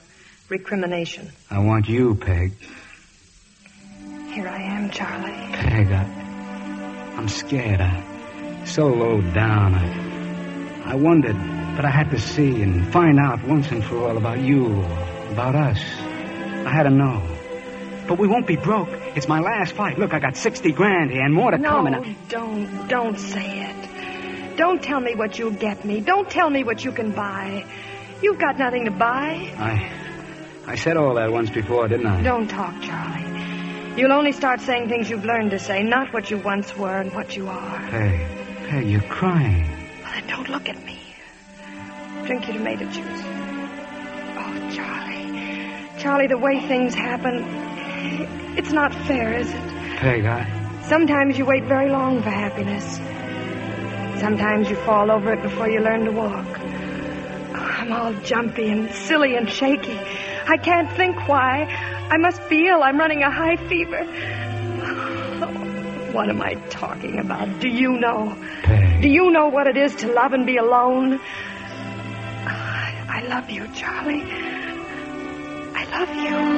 recrimination. I want you, Peg. Here I am, Charlie. Peg, I'm scared. I'm so low down. I wondered, but I had to see and find out once and for all about you, about us. I had to know. But we won't be broke. It's my last fight. Look, I got 60 grand here and more to come. No, don't say it. Don't tell me what you'll get me. Don't tell me what you can buy. You've got nothing to buy. I said all that once before, didn't I? Don't talk, Charlie. You'll only start saying things you've learned to say, not what you once were and what you are. Peg, you're crying. Well, then don't look at me. Drink your tomato juice. Oh, Charlie, the way things happen, it's not fair, is it? Peg, Sometimes you wait very long for happiness. Sometimes you fall over it before you learn to walk. I'm all jumpy and silly and shaky. I can't think why. I must be ill. I'm running a high fever. What am I talking about? Do you know? Peg. Do you know what it is to love and be alone? I love you, Charlie. I love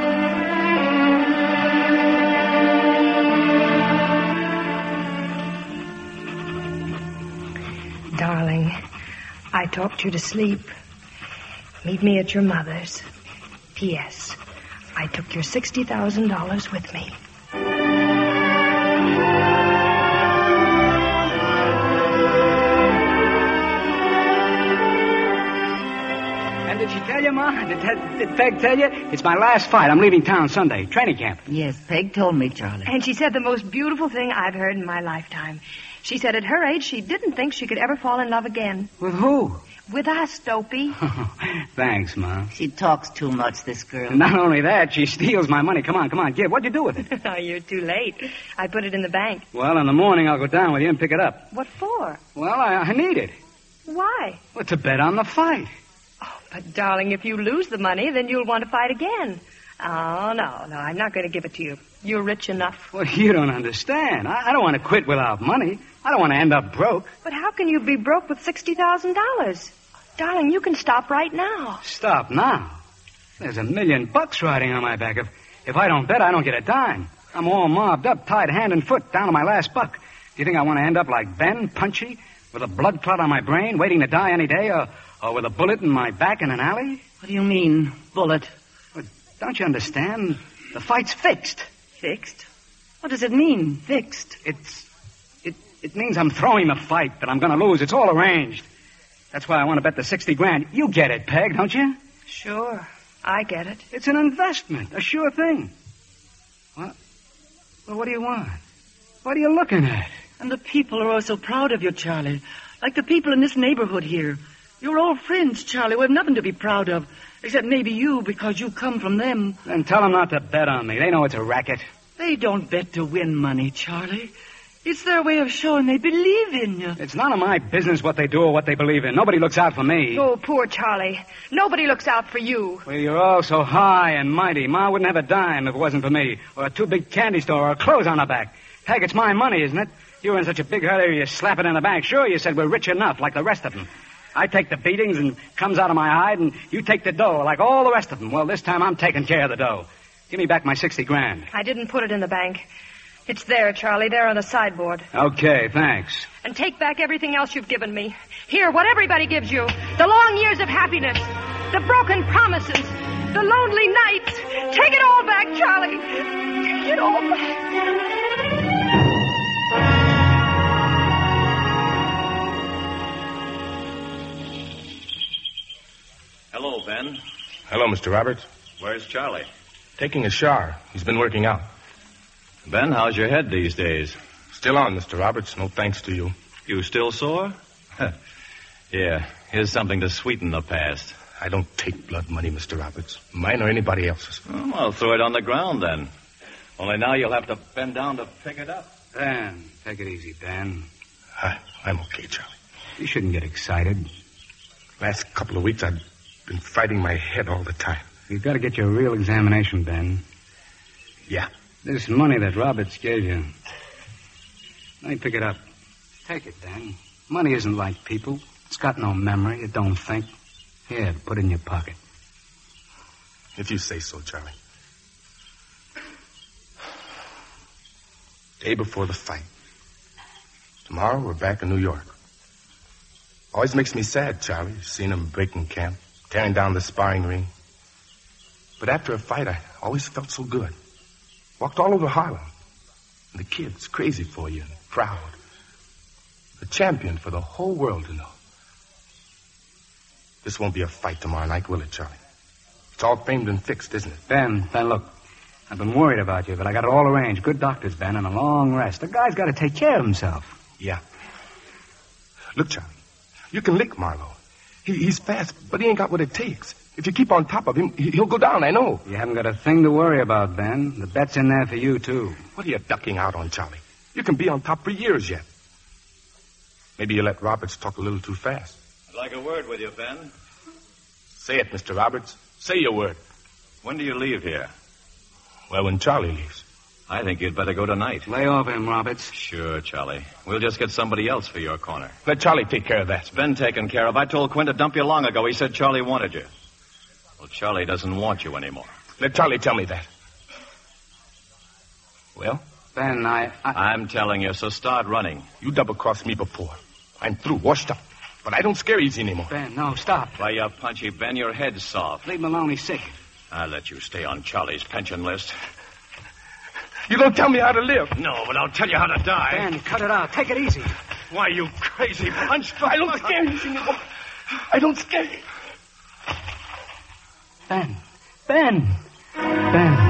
you. Darling, I talked you to sleep. Meet me at your mother's. P.S. I took your $60,000 with me. And did she tell you, Ma? Did Peg tell you? It's my last fight. I'm leaving town Sunday. Training camp. Yes, Peg told me, Charlie. And she said the most beautiful thing I've heard in my lifetime. She said at her age she didn't think she could ever fall in love again. With who? With us, Dopey. Thanks, Ma. She talks too much, this girl. And not only that, she steals my money. Come on, give. What'd you do with it? Oh, you're too late. I put it in the bank. Well, in the morning I'll go down with you and pick it up. What for? Well, I need it. Why? Well, to bet on the fight. Oh, but darling, if you lose the money, then you'll want to fight again. Oh, no, I'm not going to give it to you. You're rich enough. Well, you don't understand. I don't want to quit without money. I don't want to end up broke. But how can you be broke with $60,000? Darling, you can stop right now. Stop now? There's $1 million riding on my back. If I don't bet, I don't get a dime. I'm all mobbed up, tied hand and foot, down to my last buck. Do you think I want to end up like Ben, punchy, with a blood clot on my brain, waiting to die any day, or with a bullet in my back in an alley? What do you mean, bullet? Well, don't you understand? The fight's fixed. Fixed? What does it mean, fixed? It means I'm throwing the fight, that I'm going to lose. It's all arranged. That's why I want to bet the 60 grand. You get it, Peg, don't you? Sure, I get it. It's an investment, a sure thing. What? Well, what do you want? What are you looking at? And the people are all so proud of you, Charlie. Like the people in this neighborhood here. You're all friends, Charlie. We have nothing to be proud of, except maybe you, because you come from them. Then tell them not to bet on me. They know it's a racket. They don't bet to win money, Charlie. It's their way of showing they believe in you. It's none of my business what they do or what they believe in. Nobody looks out for me. Oh, poor Charlie. Nobody looks out for you. Well, you're all so high and mighty. Ma wouldn't have a dime if it wasn't for me. Or a too big candy store or clothes on her back. Heck, it's my money, isn't it? You were in such a big hurry, you slap it in the bank. Sure, you said we're rich enough, like the rest of them. I take the beatings and comes out of my hide, and you take the dough, like all the rest of them. Well, this time I'm taking care of the dough. Give me back my 60 grand. I didn't put it in the bank. It's there, Charlie, there on the sideboard. Okay, thanks. And take back everything else you've given me. Here, what everybody gives you. The long years of happiness. The broken promises. The lonely nights. Take it all back, Charlie. Take it all back. Hello, Ben. Hello, Mr. Roberts. Where's Charlie? Taking a shower. He's been working out. Ben, how's your head these days? Still on, Mr. Roberts. No thanks to you. You still sore? Yeah, here's something to sweeten the past. I don't take blood money, Mr. Roberts. Mine or anybody else's. Oh, well, throw it on the ground, then. Only now you'll have to bend down to pick it up. Ben, take it easy, Ben. I'm okay, Charlie. You shouldn't get excited. Last couple of weeks, I've been fighting my head all the time. You've got to get your real examination, Ben. Yeah. This money that Roberts gave you. Let me pick it up. Take it, Ben. Money isn't like people. It's got no memory. It don't think. Here, put it in your pocket. If you say so, Charlie. Day before the fight. Tomorrow, we're back in New York. Always makes me sad, Charlie, seeing them breaking camp, tearing down the sparring ring. But after a fight, I always felt so good. Walked all over Harlem. And the kids crazy for you and proud. A champion for the whole world to know. This won't be a fight tomorrow night, will it, Charlie? It's all framed and fixed, isn't it? Ben, look. I've been worried about you, but I got it all arranged. Good doctors, Ben, and a long rest. The guy's got to take care of himself. Yeah. Look, Charlie, you can lick Marlowe. He's fast, but he ain't got what it takes. If you keep on top of him, he'll go down, I know. You haven't got a thing to worry about, Ben. The bet's in there for you, too. What are you ducking out on, Charlie? You can be on top for years yet. Maybe you let Roberts talk a little too fast. I'd like a word with you, Ben. Say it, Mr. Roberts. Say your word. When do you leave here? Well, when Charlie leaves. I think you'd better go tonight. Lay off him, Roberts. Sure, Charlie. We'll just get somebody else for your corner. Let Charlie take care of that. It's been taken care of. I told Quinn to dump you long ago. He said Charlie wanted you. Well, Charlie doesn't want you anymore. Let Charlie tell me that. Well? Ben, I'm telling you, so start running. You double-crossed me before. I'm through, washed up. But I don't scare easy anymore. Ben, no, stop. Why, you punchy, Ben, your head's soft. Leave him alone, he's sick. I'll let you stay on Charlie's pension list. You don't tell me how to live. No, but I'll tell you how to die. Ben, cut it out. Take it easy. Why, you crazy punch. I don't scare you anymore. I don't scare you. Ben. Ben. Ben.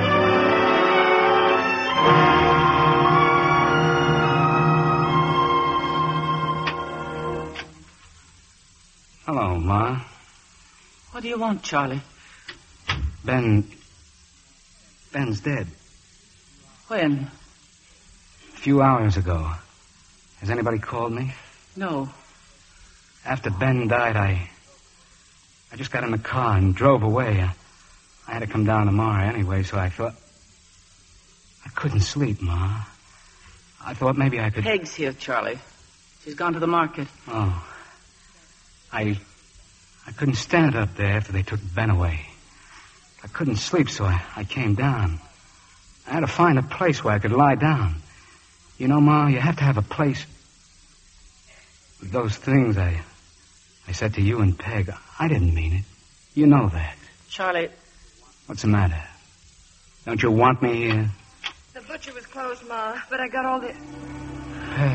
Hello, Ma. What do you want, Charlie? Ben's dead. When? A few hours ago. Has anybody called me? No. After Ben died, I just got in the car and drove away. I had to come down tomorrow anyway, so I thought... I couldn't sleep, Ma. I thought maybe I could... Peg's here, Charlie. She's gone to the market. Oh. I couldn't stand up there after they took Ben away. I couldn't sleep, so I came down. I had to find a place where I could lie down. You know, Ma, you have to have a place... With those things I said to you and Peg, I didn't mean it. You know that. Charlie... What's the matter? Don't you want me here? The butcher was closed, Ma, but I got all the... Peg.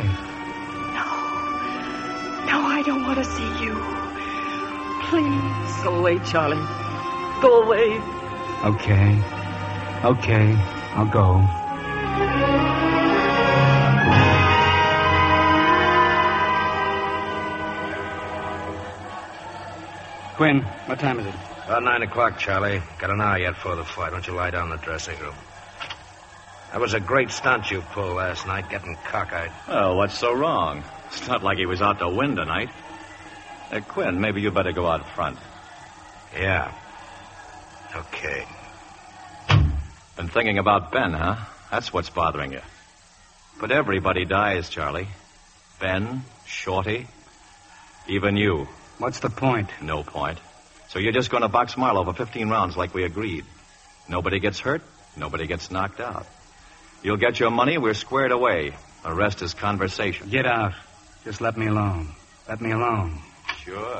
No, I don't want to see you. Please. Go away, Charlie. Go away. Okay, I'll go. Quinn, what time is it? About 9 o'clock, Charlie. Got an hour yet for the fight. Why don't you lie down in the dressing room? That was a great stunt you pulled last night, getting cockeyed. Oh, what's so wrong? It's not like he was out to win tonight. Quinn, maybe you better go out front. Yeah. Okay. Been thinking about Ben, huh? That's what's bothering you. But everybody dies, Charlie. Ben, Shorty, even you. What's the point? No point. So you're just going to box Marlowe for 15 rounds like we agreed. Nobody gets hurt. Nobody gets knocked out. You'll get your money. We're squared away. The rest is conversation. Get out. Just let me alone. Let me alone. Sure.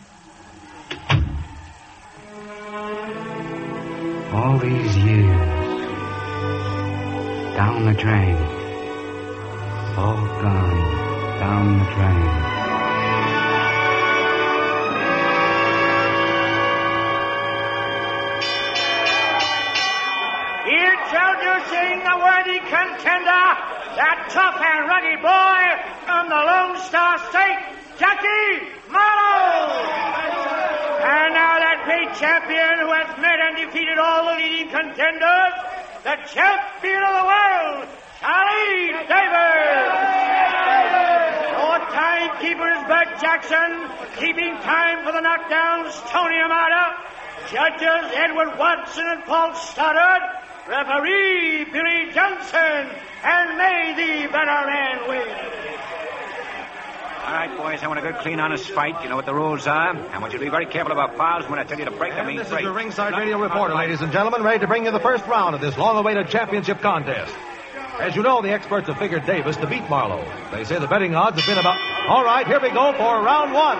All these years. Down the drain. All gone. Down the drain. Introducing the worthy contender, that tough and ruddy boy from the Lone Star State, Jackie Marlowe. And now that great champion who has met and defeated all the leading contenders, the champion of the world, Charlie Davis. Your timekeepers, Bert Jackson, keeping time for the knockdowns, Tony Amata, judges Edward Watson and Paul Stoddard, referee Billy Johnson, and may the better man win. All right, boys, I want a good, clean, honest fight. You know what the rules are. I want you to be very careful about fouls when I tell you to break them. This is your ringside radio reporter, ladies and gentlemen, ready to bring you the first round of this long-awaited championship contest. As you know, the experts have figured Davis to beat Marlowe. They say the betting odds have been about... All right, here we go for round one.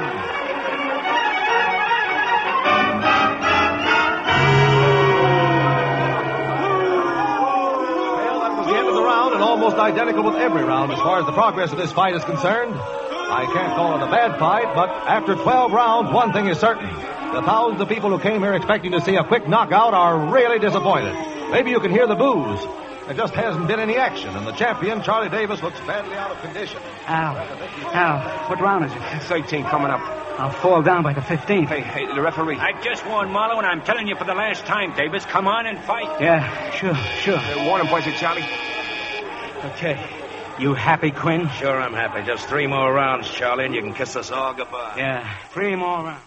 The end of the round, and almost identical with every round as far as the progress of this fight is concerned. I can't call it a bad fight, but after 12 rounds, one thing is certain. The thousands of people who came here expecting to see a quick knockout are really disappointed. Maybe you can hear the boos. There just hasn't been any action, and the champion, Charlie Davis, looks badly out of condition. Al, what round is it? It's 18 coming up. I'll fall down by the 15th. Hey, the referee. I just warned Marlowe, and I'm telling you for the last time, Davis, come on and fight. Yeah, sure. Warn him, boys, Charlie. Okay. You happy, Quinn? Sure, I'm happy. Just 3 more rounds, Charlie, and you can kiss us all goodbye. Yeah, 3 more rounds.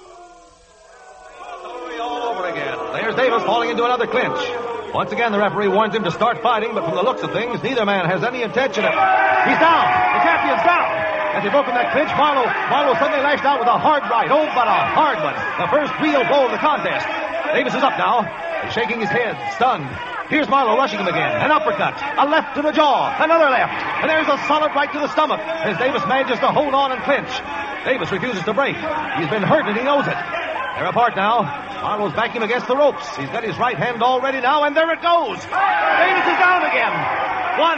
All over again. There's Davis falling into another clinch. Once again, the referee warns him to start fighting, but from the looks of things, neither man has any intention of... He's down! The champion's down! As he broke from that clinch, Marlowe suddenly lashed out with a hard right. Oh, but a hard one. The first real blow of the contest. Davis is up now. He's shaking his head, stunned. Here's Marlowe rushing him again. An uppercut. A left to the jaw. Another left. And there's a solid right to the stomach as Davis manages to hold on and clinch. Davis refuses to break. He's been hurt and he knows it. They're apart now. Marlowe's backing him against the ropes. He's got his right hand all ready now, and there it goes. Davis is down again. 1,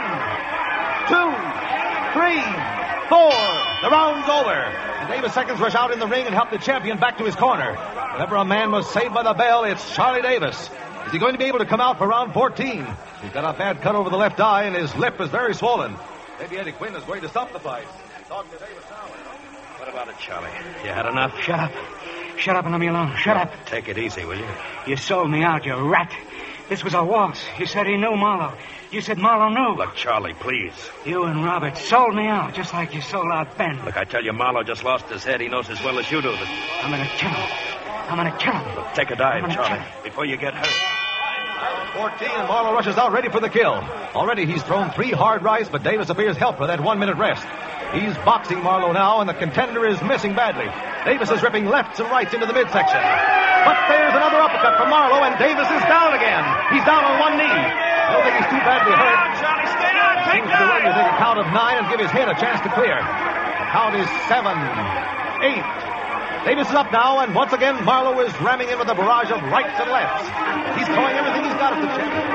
2, 3, 4. The round's over. And Davis seconds rush out in the ring and help the champion back to his corner. Whenever a man was saved by the bell, it's Charlie Davis. Is he going to be able to come out for round 14? He's got a bad cut over the left eye, and his lip is very swollen. Maybe Eddie Quinn is going to stop the fight. Talking to Davis now. What about it, Charlie? You had enough? Shut up. Shut up and let me alone. Shut up. Take it easy, will you? You sold me out, you rat. This was a waltz. You said he knew Marlowe. You said Marlowe knew. Look, Charlie, please. You and Robert sold me out, just like you sold out Ben. Look, I tell you, Marlowe just lost his head. He knows as well as you do that... I'm going to kill him. I'm going to kill him. Look, take a dive, Charlie, before you get hurt. 14, and Marlowe rushes out ready for the kill. Already he's thrown 3 hard rights, but Davis appears helpful for that 1-minute rest. He's boxing Marlowe now, and the contender is missing badly. Davis is ripping lefts and rights into the midsection. But there's another uppercut from Marlowe, and Davis is down again. He's down on one knee. I don't think he's too badly hurt. Charlie, stay down. Take Seems the way to take a count of 9 and give his head a chance to clear. The count is 7, 8. Davis is up now, and once again, Marlowe is ramming in with a barrage of rights and lefts. He's throwing everything he's got at the champion.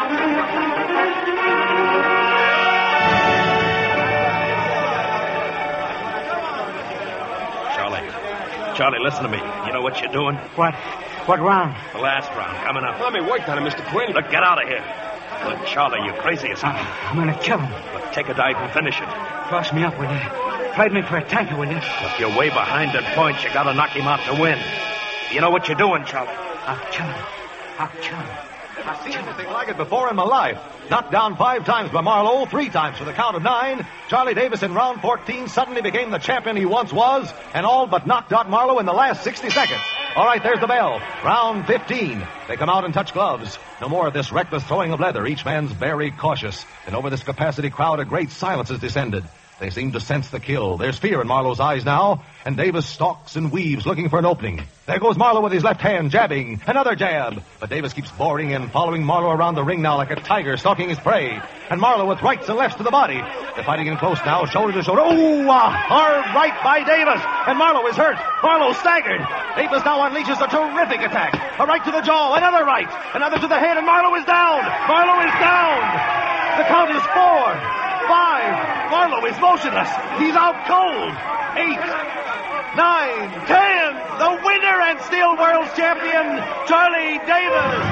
Charlie, listen to me. You know what you're doing? What? What round? The last round, coming up. Let me work on him, Mr. Quinn. Look, get out of here. Look, Charlie, you're crazy or something. I'm going to kill him. Look, take a dive and finish it. Cross me up, will you? Trade me for a tanker, will you? Look, you're way behind at points. You got to knock him out to win. You know what you're doing, Charlie? I'll kill him. I'll kill him. I've seen anything like it before in my life. Knocked down 5 times by Marlowe, 3 times for the count of 9. Charlie Davis in round 14 suddenly became the champion he once was, and all but knocked out Marlowe in the last 60 seconds. All right, there's the bell. Round 15. They come out and touch gloves. No more of this reckless throwing of leather. Each man's very cautious. And over this capacity crowd, a great silence has descended. They seem to sense the kill. There's fear in Marlowe's eyes now, and Davis stalks and weaves, looking for an opening. There goes Marlowe with his left hand, jabbing. Another jab. But Davis keeps boarding and following Marlowe around the ring now like a tiger stalking his prey. And Marlowe with rights and lefts to the body. They're fighting in close now, shoulder to shoulder. Oh, a hard right by Davis. And Marlowe is hurt. Marlowe staggered. Davis now unleashes a terrific attack. A right to the jaw, another right. Another to the head, and Marlowe is down. Marlowe is down. The count is 4. 5. Marlowe is motionless. He's out cold. 8, 9, 10. The winner and still world champion, Charlie Davis.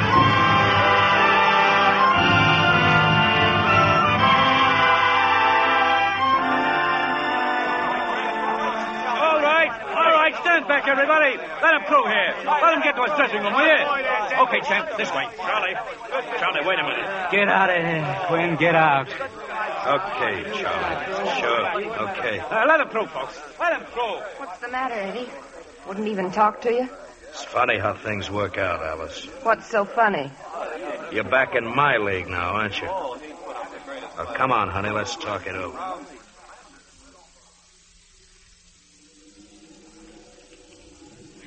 All right, stand back, everybody. Let him through here. Let him get to his dressing room, will you? Okay, champ, this way. Charlie, wait a minute. Get out of here, Quinn. Get out. Okay, Charlie. Sure, okay. Let him through, folks. Let him through. What's the matter, Eddie? Wouldn't even talk to you? It's funny how things work out, Alice. What's so funny? You're back in my league now, aren't you? Now, come on, honey, let's talk it over.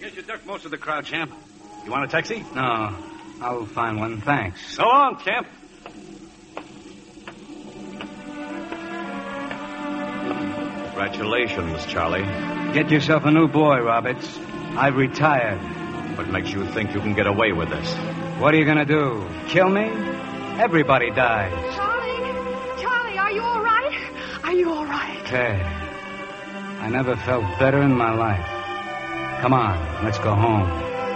Guess you ducked most of the crowd, champ. You want a taxi? No. I'll find one, thanks. So long, champ. Congratulations, Charlie. Get yourself a new boy, Roberts. I've retired. What makes you think you can get away with this? What are you going to do? Kill me? Everybody dies. Charlie, are you all right? Are you all right? Ted, I never felt better in my life. Come on, let's go home.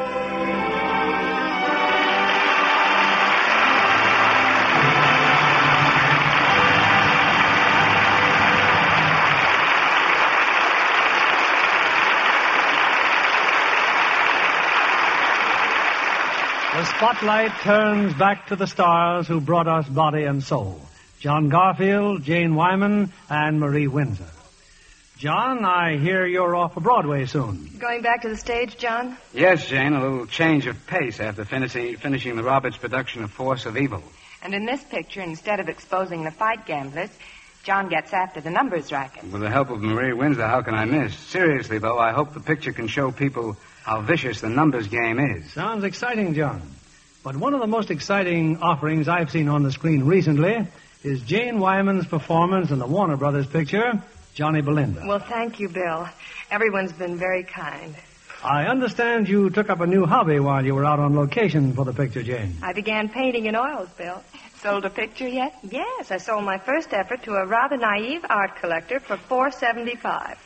The spotlight turns back to the stars who brought us Body and Soul. John Garfield, Jane Wyman, and Marie Windsor. John, I hear you're off for Broadway soon. Going back to the stage, John? Yes, Jane, a little change of pace after finishing the Roberts production of Force of Evil. And in this picture, instead of exposing the fight gamblers, John gets after the numbers racket. With the help of Marie Windsor, how can I miss? Seriously, though, I hope the picture can show people how vicious the numbers game is. Sounds exciting, John. But one of the most exciting offerings I've seen on the screen recently is Jane Wyman's performance in the Warner Brothers picture, Johnny Belinda. Well, thank you, Bill. Everyone's been very kind. I understand you took up a new hobby while you were out on location for the picture, Jane. I began painting in oils, Bill. Sold a picture yet? Yes, I sold my first effort to a rather naive art collector for $475.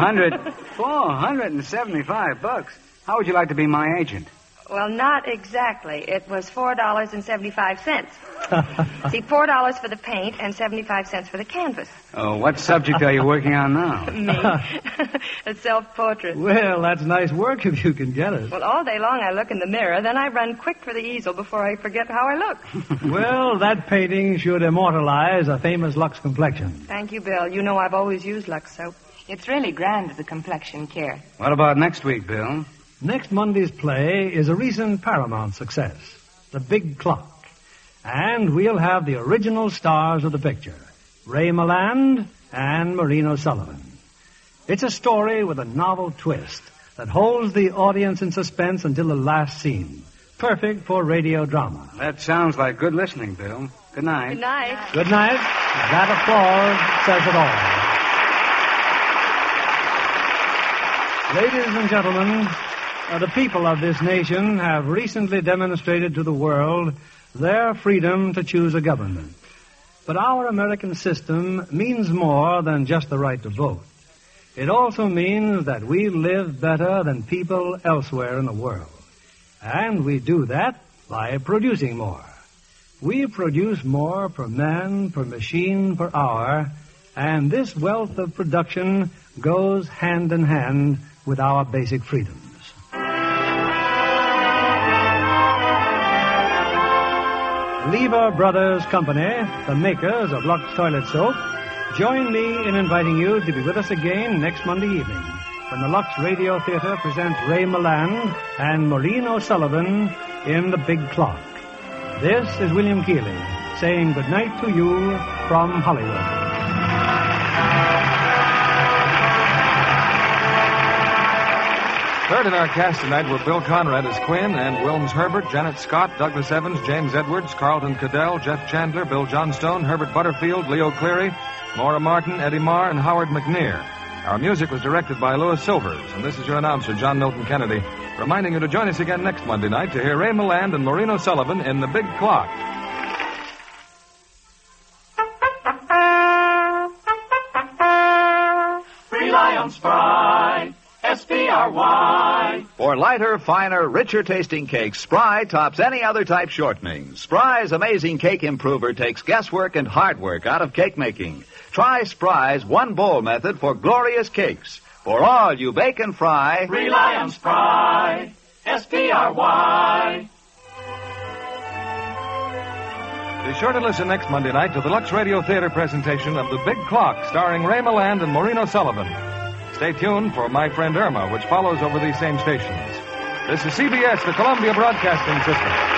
$475. How would you like to be my agent? Well, not exactly. It was $4.75. See, $4 for the paint and 75 cents for the canvas. Oh, what subject are you working on now? Me. A self-portrait. Well, that's nice work if you can get it. Well, all day long I look in the mirror, then I run quick for the easel before I forget how I look. Well, that painting should immortalize a famous Lux complexion. Thank you, Bill. You know I've always used Lux soap. It's really grand, the complexion care. What about next week, Bill? Next Monday's play is a recent Paramount success, The Big Clock. And we'll have the original stars of the picture, Ray Milland and Maureen O'Sullivan. It's a story with a novel twist that holds the audience in suspense until the last scene. Perfect for radio drama. That sounds like good listening, Bill. Good night. Good night. Good night. That applause says it all. Ladies and gentlemen, the people of this nation have recently demonstrated to the world their freedom to choose a government. But our American system means more than just the right to vote. It also means that we live better than people elsewhere in the world. And we do that by producing more. We produce more per man, per machine, per hour, and this wealth of production goes hand in hand with our basic freedoms. Lever Brothers Company, the makers of Lux Toilet Soap, join me in inviting you to be with us again next Monday evening when the Lux Radio Theater presents Ray Milland and Maureen O'Sullivan in The Big Clock. This is William Keighley saying good night to you from Hollywood. Third in our cast tonight were Bill Conrad as Quinn and Wilms Herbert, Janet Scott, Douglas Evans, James Edwards, Carlton Cadell, Jeff Chandler, Bill Johnstone, Herbert Butterfield, Leo Cleary, Maura Martin, Eddie Marr, and Howard McNear. Our music was directed by Louis Silvers, and this is your announcer, John Milton Kennedy, reminding you to join us again next Monday night to hear Ray Milland and Maureen O'Sullivan in The Big Clock. Rely on Spry. S-P-R-Y. For lighter, finer, richer tasting cakes, Spry tops any other type shortening. Spry's amazing cake improver takes guesswork and hard work out of cake making. Try Spry's one bowl method for glorious cakes. For all you bake and fry, rely on Spry. S-P-R-Y. Be sure to listen next Monday night to the Lux Radio Theater presentation of The Big Clock, starring Ray Milland and Maureen O'Sullivan. Stay tuned for My Friend Irma, which follows over these same stations. This is CBS, the Columbia Broadcasting System.